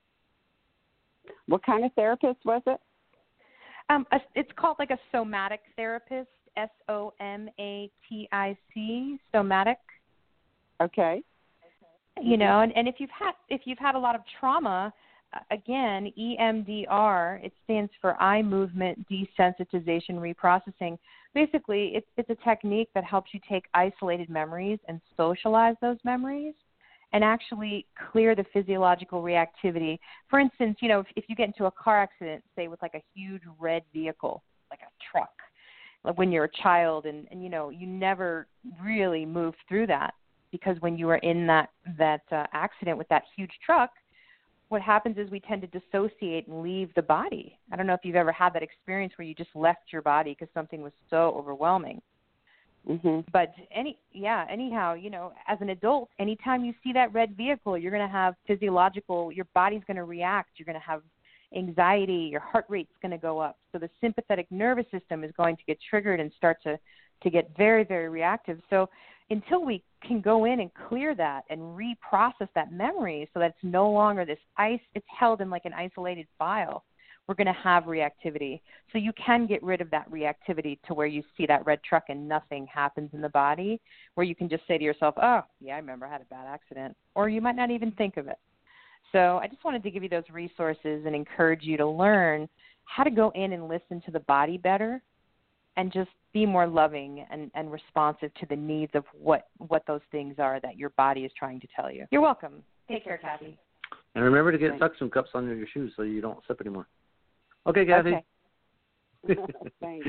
What kind of therapist was it? It's called like a somatic therapist, Somatic, somatic. Okay. And if you've had a lot of trauma, again, EMDR, it stands for eye movement desensitization reprocessing. Basically, it's a technique that helps you take isolated memories and socialize those memories and actually clear the physiological reactivity. For instance, if you get into a car accident, say with like a huge red vehicle, like a truck, like when you're a child and you never really moved through that because when you were in that accident with that huge truck, what happens is we tend to dissociate and leave the body. I don't know if you've ever had that experience where you just left your body because something was so overwhelming. Mm-hmm. But anyhow, as an adult, anytime you see that red vehicle, you're going to have your body's going to react. You're going to have anxiety. Your heart rate's going to go up. So the sympathetic nervous system is going to get triggered and start to get very, very reactive. So until we can go in and clear that and reprocess that memory so that it's no longer it's held in like an isolated file, we're going to have reactivity. So you can get rid of that reactivity to where you see that red truck and nothing happens in the body, where you can just say to yourself, oh, yeah, I remember I had a bad accident. Or you might not even think of it. So I just wanted to give you those resources and encourage you to learn how to go in and listen to the body better and just be more loving and responsive to the needs of what those things are that your body is trying to tell you. You're welcome. Take care, Kathy. And remember to get suction cups under your shoes so you don't slip anymore. Okay, Kathy. Okay. Thanks.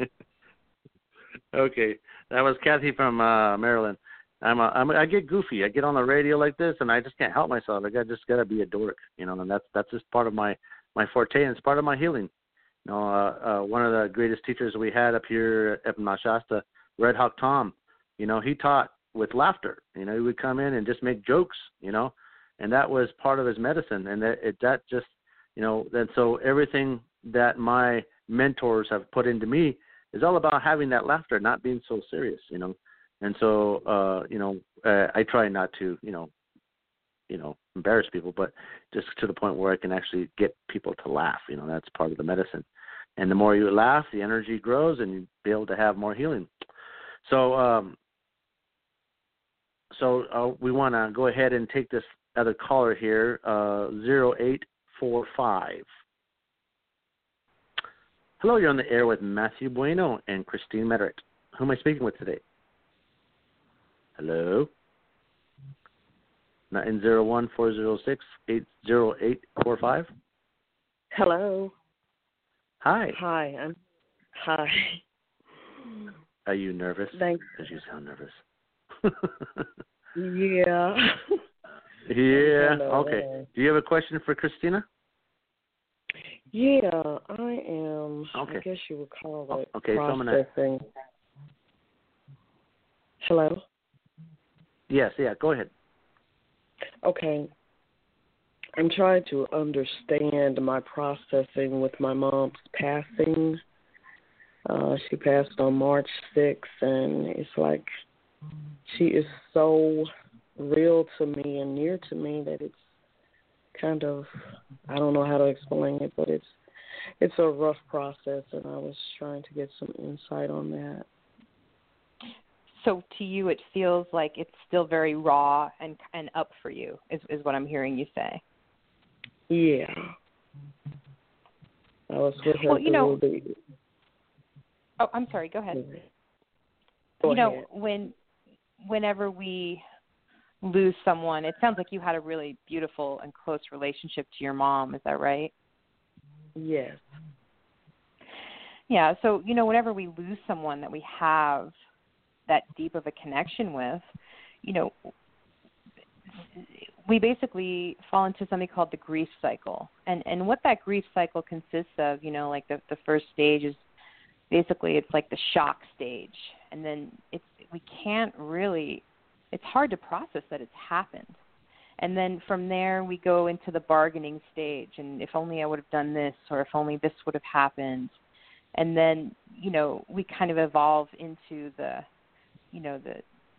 Okay, that was Kathy from Maryland. I get goofy. I get on the radio like this, and I just can't help myself. I just gotta be a dork, and that's just part of my forte, and it's part of my healing. One of the greatest teachers we had up here at Mount Shasta, Red Hawk Tom, he taught with laughter. He would come in and just make jokes, and that was part of his medicine. And that just, and so everything that my mentors have put into me is all about having that laughter, not being so serious, And so, I try not to, embarrass people, but just to the point where I can actually get people to laugh. That's part of the medicine. And the more you laugh, the energy grows, and you'll be able to have more healing. So, we want to go ahead and take this other caller here, 0845. Hello, you're on the air with Matthew Bueno and Christine Mettert. Who am I speaking with today? Hello? 901-406-80845. Hello. Hi. Hi. Hi. Are you nervous? Thanks. Because you sound nervous. Yeah. Yeah. Okay. Do you have a question for Christina? Yeah, I am. Okay. I guess you would call it So processing. Hello? Yes, yeah, go ahead. Okay. I'm trying to understand my processing with my mom's passing. She passed on March 6th, and it's like she is so real to me and near to me that it's kind of, I don't know how to explain it, but it's a rough process, and I was trying to get some insight on that. So to you, it feels like it's still very raw and up for you, is what I'm hearing you say. Yeah. I was with her through the... Oh, I'm sorry. Go ahead. Go ahead. Whenever we lose someone, it sounds like you had a really beautiful and close relationship to your mom. Is that right? Yes. Yeah. So, whenever we lose someone that we have that deep of a connection with, we basically fall into something called the grief cycle. And what that grief cycle consists of, like the first stage is basically it's like the shock stage. And then it's hard to process that it's happened. And then from there we go into the bargaining stage, and if only I would have done this, or if only this would have happened. And then, we kind of evolve into the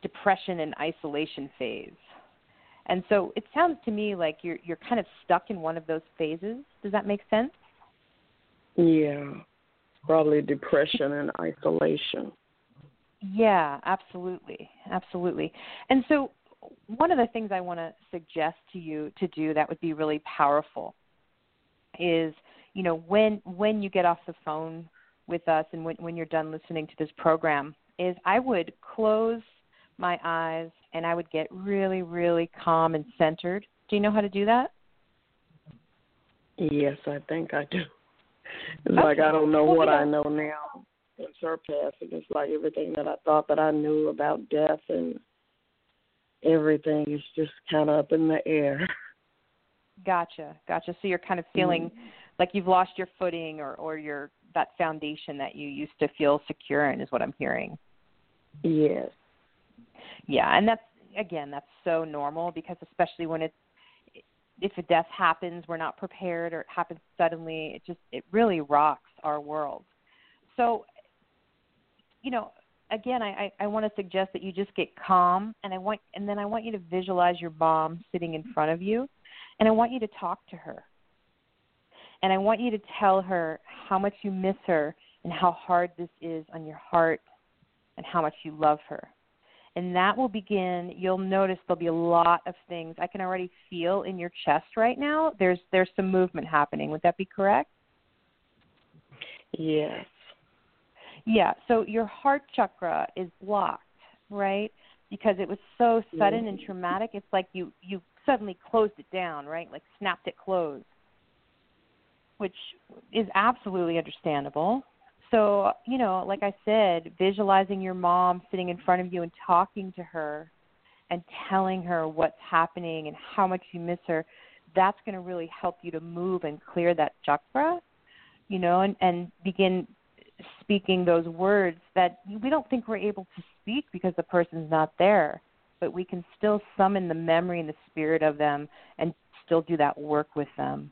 depression and isolation phase. And so it sounds to me like you're kind of stuck in one of those phases. Does that make sense? Yeah, probably depression and isolation. Yeah, absolutely. Absolutely. And so one of the things I want to suggest to you to do that would be really powerful is, you know, when you get off the phone with us and when you're done listening to this program, is I would close my eyes and I would get really, really calm and centered. Do you know how to do that? Yes, I think I do. It's like I don't know what I know now. It's her passing. It's like everything that I thought that I knew about death and everything is just kind of up in the air. Gotcha. So you're kind of feeling like you've lost your footing or your that foundation that you used to feel secure in is what I'm hearing. Yes. Yeah, and that's so normal because especially when if a death happens, we're not prepared or it happens suddenly, it really rocks our world. So, you know, again, I want to suggest that you just get calm and then I want you to visualize your mom sitting in front of you and I want you to talk to her. And I want you to tell her how much you miss her and how hard this is on your heart and how much you love her. And that will begin, you'll notice there'll be a lot of things. I can already feel in your chest right now, there's some movement happening. Would that be correct? Yes. Yeah, so your heart chakra is blocked, right? Because it was so sudden and traumatic. It's like you suddenly closed it down, right? Like snapped it closed, which is absolutely understandable. So, you know, like I said, visualizing your mom sitting in front of you and talking to her and telling her what's happening and how much you miss her, that's going to really help you to move and clear that chakra, you know, and begin speaking those words that we don't think we're able to speak because the person's not there, but we can still summon the memory and the spirit of them and still do that work with them.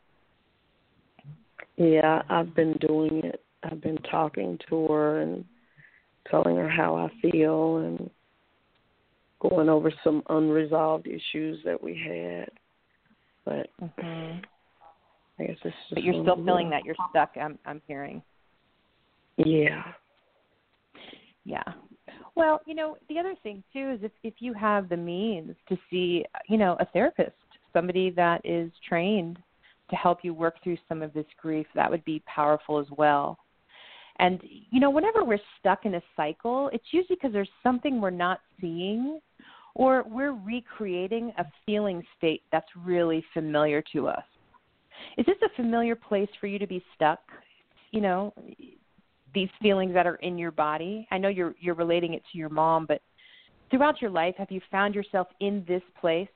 Yeah, I've been doing it. I've been talking to her and telling her how I feel and going over some unresolved issues that we had. But I guess it's just. But you're still feeling that you're stuck. I'm hearing. Yeah. Yeah. Well, you know, the other thing too is if you have the means to see, you know, a therapist, somebody that is trained to help you work through some of this grief, that would be powerful as well. And, you know, whenever we're stuck in a cycle, it's usually because there's something we're not seeing or we're recreating a feeling state that's really familiar to us. Is this a familiar place for you to be stuck? You know, these feelings that are in your body? I know you're relating it to your mom, but throughout your life, have you found yourself in this place?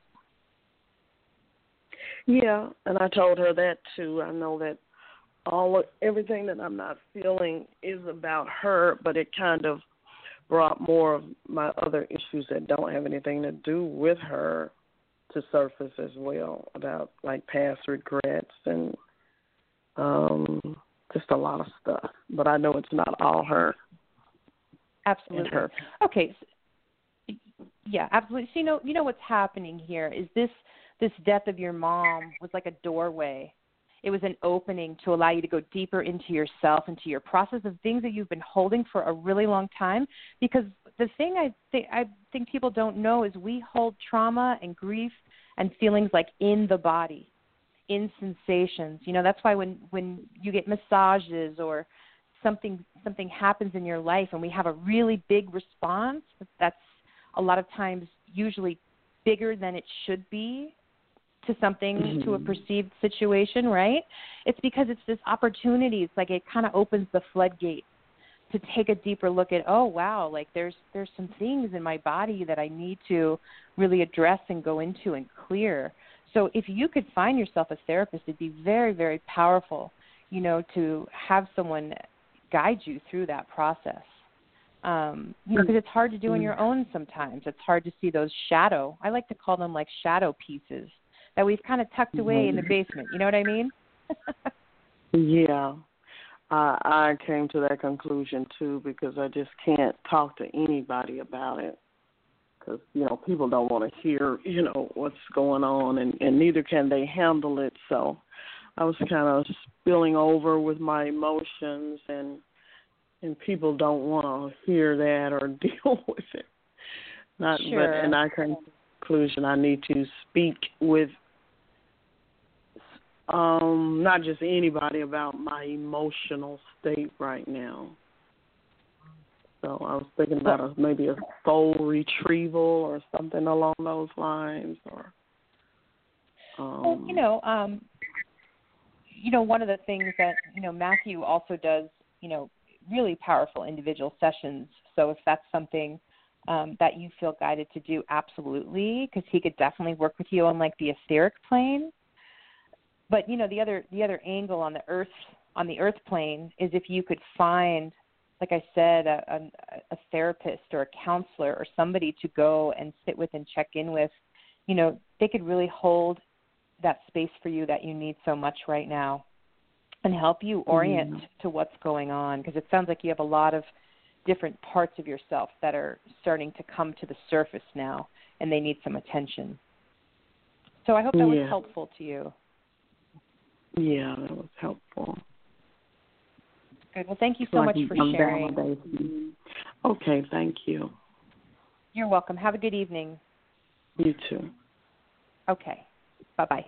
Yeah, and I told her that too. I know that everything that I'm not feeling is about her, but it kind of brought more of my other issues that don't have anything to do with her to surface as well, about like past regrets and just a lot of stuff. But I know it's not all her. Absolutely. Her. Okay. Yeah, absolutely. So you know what's happening here is this death of your mom was like a doorway. It was an opening to allow you to go deeper into yourself, into your process of things that you've been holding for a really long time. Because the thing I think people don't know is we hold trauma and grief and feelings like in the body, in sensations. You know, that's why when you get massages or something happens in your life and we have a really big response, that's a lot of times usually bigger than it should be to something, to a perceived situation, right? It's because it's this opportunity. It's like it kind of opens the floodgate to take a deeper look at, oh, wow, like there's some things in my body that I need to really address and go into and clear. So if you could find yourself a therapist, it'd be very, very powerful, you know, to have someone guide you through that process. You know, because it's hard to do on your own sometimes. It's hard to see those I like to call them like shadow pieces that we've kind of tucked away in the basement. You know what I mean? Yeah. I came to that conclusion, too, because I just can't talk to anybody about it. because, people don't want to hear, what's going on, and neither can they handle it. So I was kind of spilling over with my emotions, and people don't want to hear that or deal with it. And I came to the conclusion I need to speak with not just anybody about my emotional state right now. So I was thinking about maybe a soul retrieval or something along those lines. Or, one of the things that, Matthew also does, really powerful individual sessions. So if that's something that you feel guided to do, absolutely, because he could definitely work with you on like the etheric plane. But the other angle on the earth plane is if you could find, like I said, a therapist or a counselor or somebody to go and sit with and check in with, they could really hold that space for you that you need so much right now and help you orient to what's going on, because it sounds like you have a lot of different parts of yourself that are starting to come to the surface now, and they need some attention. So I hope that was helpful to you. Yeah, that was helpful. Good. Well, thank you so much for sharing. Okay, thank you. You're welcome. Have a good evening. You too. Okay. Bye-bye.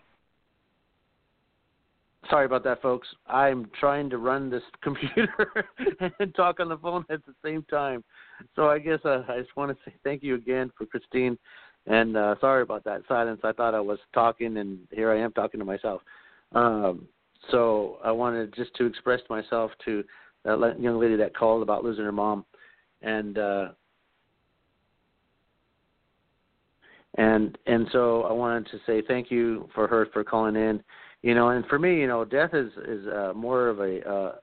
Sorry about that, folks. I'm trying to run this computer and talk on the phone at the same time. So I guess I just want to say thank you again for Christine, and sorry about that silence. I thought I was talking, and here I am talking to myself. So I wanted just to express myself to that young lady that called about losing her mom, and so I wanted to say thank you for her for calling in. And for me, death is more of a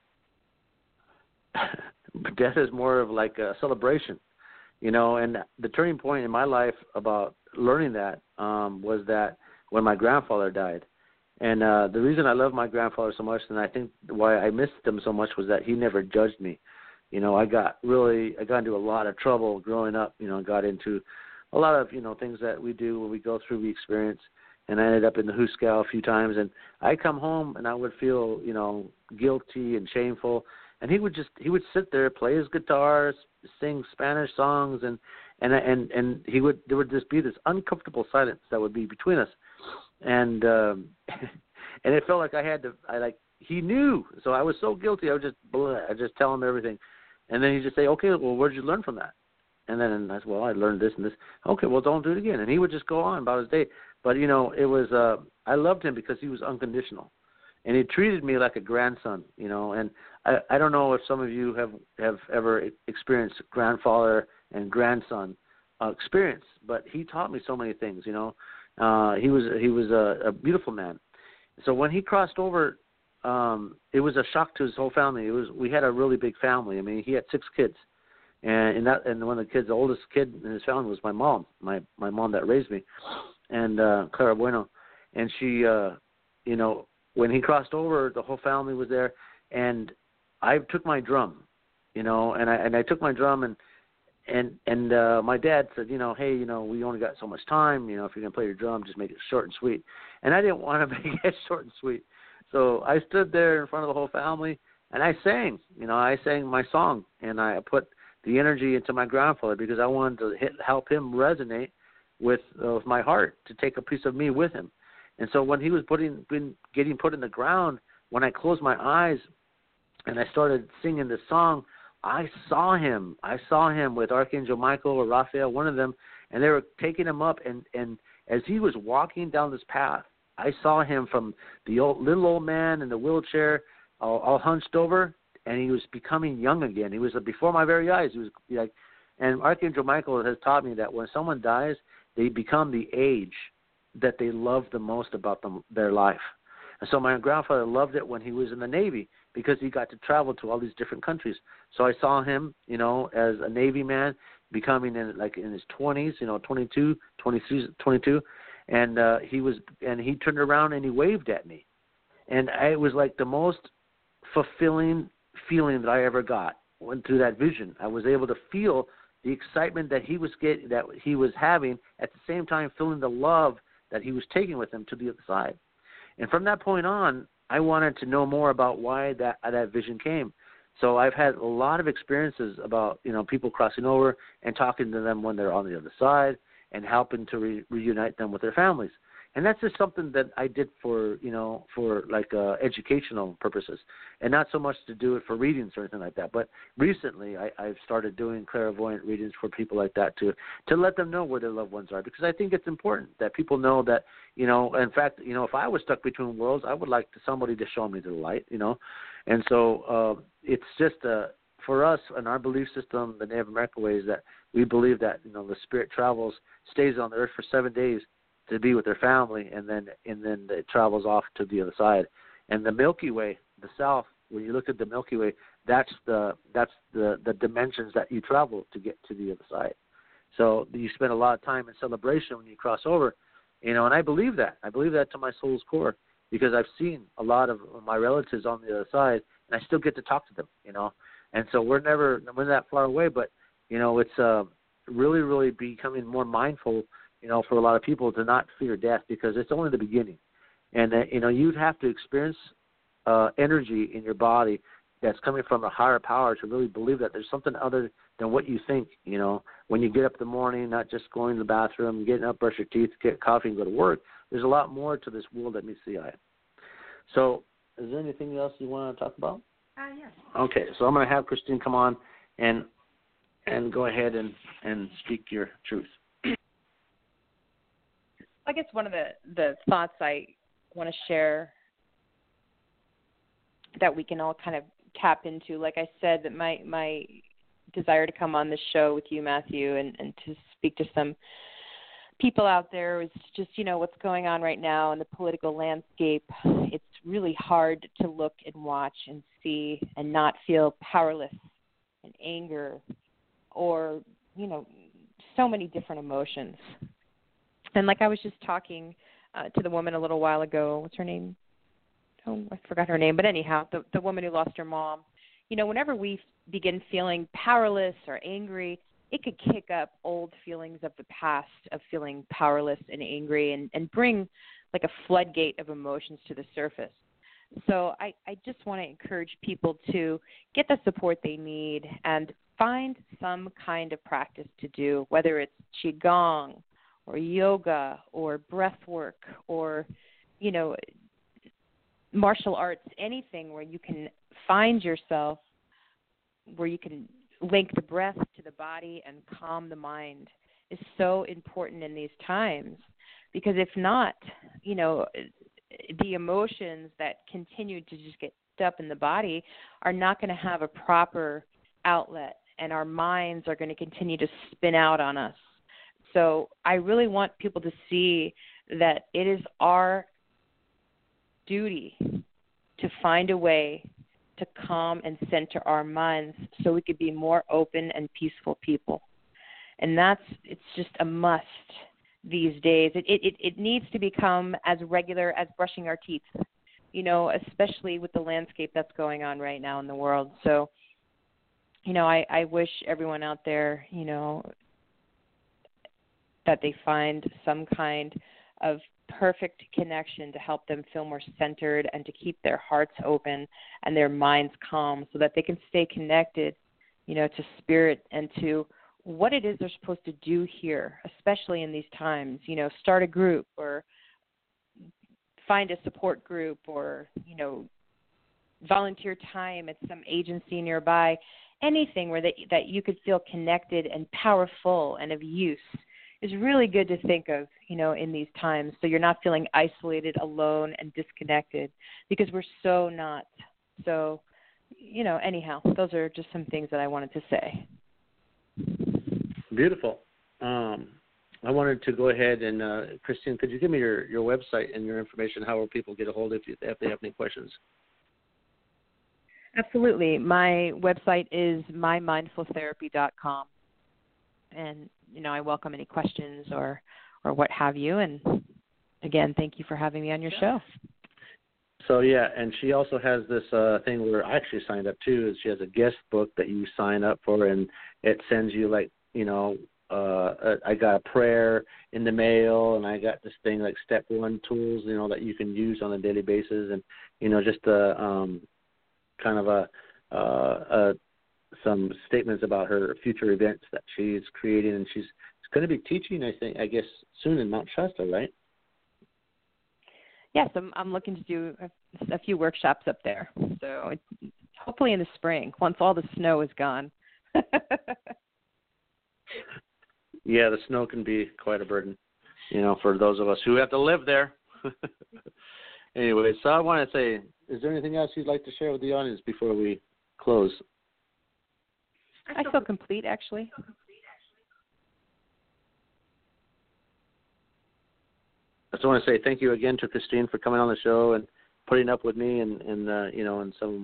death is more of like a celebration, And the turning point in my life about learning that was that when my grandfather died. And the reason I love my grandfather so much, and I think why I missed him so much, was that he never judged me. I got into a lot of trouble growing up. Got into a lot of things that we do when we go through, we experience. And I ended up in the Hooskow a few times, and I'd come home and I would feel guilty and shameful. And he would sit there, play his guitar, sing Spanish songs, and there would just be this uncomfortable silence that would be between us. And it felt like he knew. So I was so guilty. I just tell him everything. And then he'd just say, okay, well, where did you learn from that? And then I said, well, I learned this and this. Okay, well, don't do it again. And he would just go on about his day. But, it was I loved him because he was unconditional. And he treated me like a grandson, And I don't know if some of you have ever experienced grandfather and grandson experience, but he taught me so many things, He was a beautiful man. So when he crossed over, it was a shock to his whole family. We had a really big family. I mean, he had 6 kids, and one of the kids, the oldest kid in his family, was my mom, my mom that raised me, and Clara Bueno, and she, when he crossed over, the whole family was there, and I took my drum, and I took my drum and my dad said, hey, we only got so much time, if you're going to play your drum, just make it short and sweet. And I didn't want to make it short and sweet. So I stood there in front of the whole family, and I sang, I sang my song, and I put the energy into my grandfather because I wanted to help him resonate with my heart, to take a piece of me with him. And so when he was getting put in the ground, when I closed my eyes and I started singing this song, I saw him with Archangel Michael or Raphael, one of them, and they were taking him up. And as he was walking down this path, I saw him from the little old man in the wheelchair, all hunched over, and he was becoming young again. He was before my very eyes. He was like, and Archangel Michael has taught me that when someone dies, they become the age that they love the most about their life. And so my grandfather loved it when he was in the Navy because he got to travel to all these different countries. So I saw him, as a Navy man becoming in his 20s, 22, 23, 22, and he turned around and he waved at me. And it was like the most fulfilling feeling that I ever got. Went through that vision. I was able to feel the excitement that he was having, at the same time feeling the love that he was taking with him to the other side. And from that point on, I wanted to know more about why that vision came. So I've had a lot of experiences about, people crossing over and talking to them when they're on the other side and helping to reunite them with their families. And that's just something that I did for educational purposes, and not so much to do it for readings or anything like that. But recently I've started doing clairvoyant readings for people like that to let them know where their loved ones are, because I think it's important that people know that, in fact, if I was stuck between worlds, I would like somebody to show me the light, And so it's just for us in our belief system, the Native American way, is that we believe that, the spirit stays on the earth for 7 days to be with their family, and then it travels off to the other side. And the Milky Way, the south, when you look at the Milky Way, that's the dimensions that you travel to get to the other side. So you spend a lot of time in celebration when you cross over, and I believe that. I believe that to my soul's core, because I've seen a lot of my relatives on the other side, and I still get to talk to them, And so we're not that far away, but it's really, really becoming more mindful, for a lot of people to not fear death, because it's only the beginning. And, you'd have to experience energy in your body that's coming from a higher power to really believe that there's something other than what you think, when you get up in the morning, not just going to the bathroom, getting up, brush your teeth, get coffee, and go to work. There's a lot more to this world that meets the eye. So is there anything else you want to talk about? Yes. Okay, so I'm going to have Christine come on and go ahead and speak your truth. I guess one of the thoughts I want to share that we can all kind of tap into, like I said, that my desire to come on this show with you, Matthew, and to speak to some people out there is just, what's going on right now in the political landscape. It's really hard to look and watch and see and not feel powerless and anger or, so many different emotions. And like I was just talking to the woman a little while ago, what's her name? Oh, I forgot her name. But anyhow, the woman who lost her mom, whenever we begin feeling powerless or angry, it could kick up old feelings of the past of feeling powerless and angry and bring like a floodgate of emotions to the surface. So I just want to encourage people to get the support they need and find some kind of practice to do, whether it's Qigong or yoga or breath work or, martial arts, anything where you can find yourself, where you can link the breath to the body and calm the mind is so important in these times. Because if not, the emotions that continue to just get up in the body are not going to have a proper outlet, and our minds are going to continue to spin out on us. So I really want people to see that it is our duty to find a way to calm and center our minds so we could be more open and peaceful people. And it's just a must these days. It needs to become as regular as brushing our teeth, especially with the landscape that's going on right now in the world. So, I wish everyone out there, that they find some kind of perfect connection to help them feel more centered and to keep their hearts open and their minds calm so that they can stay connected, to spirit and to what it is they're supposed to do here, especially in these times. Start a group or find a support group or, volunteer time at some agency nearby, anything where that you could feel connected and powerful and of use is really good to think of, in these times, so you're not feeling isolated, alone, and disconnected, because we're so not. So, anyhow, those are just some things that I wanted to say. Beautiful. I wanted to go ahead and, Christine, could you give me your website and your information, how will people get a hold of you if they have any questions? Absolutely. My website is mymindfultherapy.com. And, I welcome any questions or what have you. And, again, thank you for having me on your show. So, yeah, and she also has this thing where I actually signed up, too. Is she has a guest book that you sign up for, and it sends you, like, I got a prayer in the mail, and I got this thing like Step 1 tools, that you can use on a daily basis, and just kind of some statements about her future events that she's creating, and she's going to be teaching, I guess, soon in Mount Shasta, right? Yes, I'm looking to do a few workshops up there. So hopefully in the spring, once all the snow is gone. Yeah, the snow can be quite a burden, for those of us who have to live there. Anyway, so I want to say, is there anything else you'd like to share with the audience before we close? I feel complete, actually. I just want to say thank you again to Christine for coming on the show and putting up with me and some of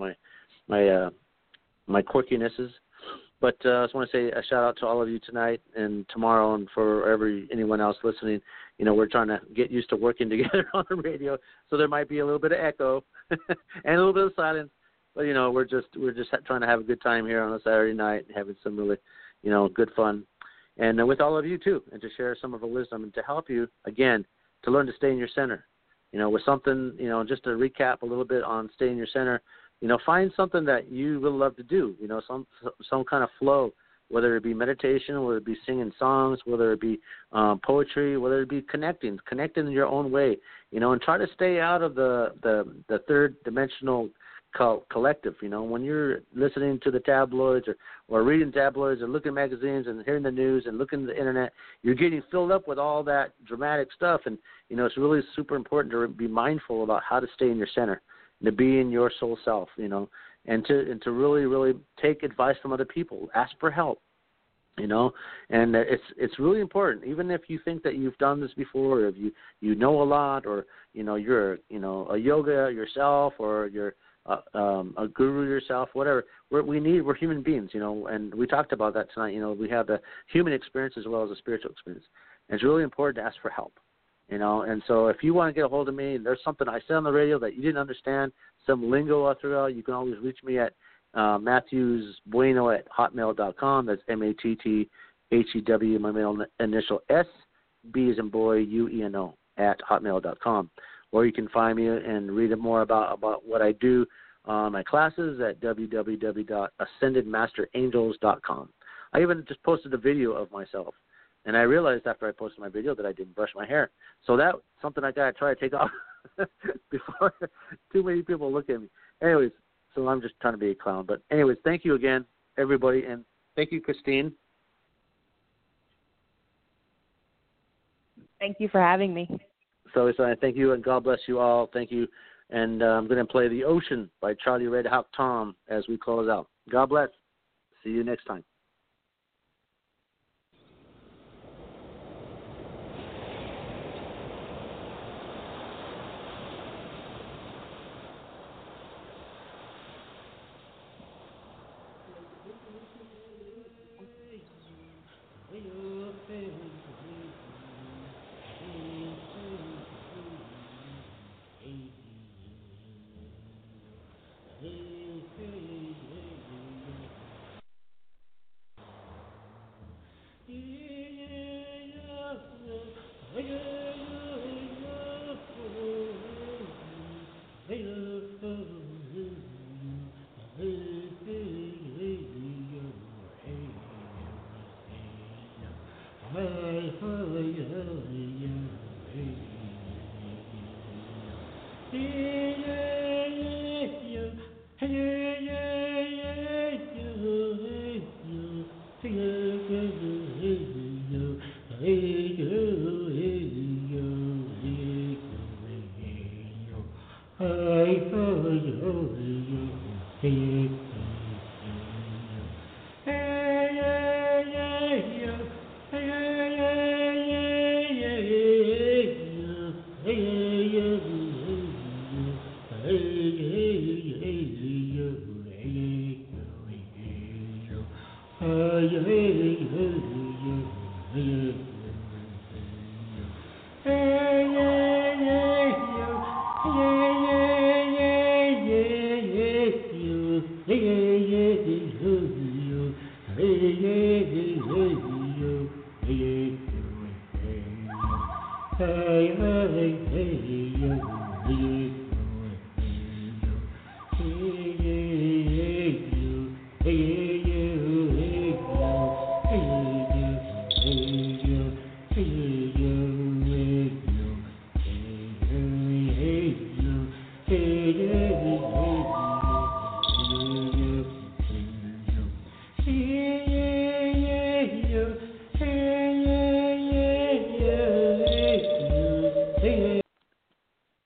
my quirkinesses. But I just want to say a shout out to all of you tonight and tomorrow, and for anyone else listening. We're trying to get used to working together on the radio, so there might be a little bit of echo and a little bit of silence. But we're just trying to have a good time here on a Saturday night, having some really, good fun, and with all of you too, and to share some of the wisdom and to help you again to learn to stay in your center. With something, just to recap a little bit on stay in your center. Find something that you really love to do, some kind of flow, whether it be meditation, whether it be singing songs, whether it be poetry, whether it be connecting in your own way, and try to stay out of the third dimensional collective. When you're listening to the tabloids or reading tabloids or looking at magazines and hearing the news and looking at the internet, you're getting filled up with all that dramatic stuff. And, it's really super important to be mindful about how to stay in your center, to be in your soul self, and to really, really take advice from other people. Ask for help, and it's really important. Even if you think that you've done this before, or if you know a lot, or you're a yoga yourself, or you're a guru yourself, whatever. We're human beings, and we talked about that tonight. We have the human experience as well as the spiritual experience. And it's really important to ask for help. And so if you want to get a hold of me, and there's something I said on the radio that you didn't understand, some lingo I threw out, you can always reach me at matthewsbueno@hotmail.com. That's MATTHEW, my middle initial S, B as in boy, UENO, @hotmail.com. Or you can find me and read more about what I do on my classes at www.ascendedmasterangels.com. I even just posted a video of myself. And I realized after I posted my video that I didn't brush my hair. So that's something I got to try to take off before too many people look at me. Anyways, so I'm just trying to be a clown. But anyways, thank you again, everybody. And thank you, Christine. Thank you for having me. So I thank you, and God bless you all. Thank you. And I'm going to play The Ocean by Charlie Red Hawk Tom as we close out. God bless. See you next time. Hey, hey, hey, hey, hey,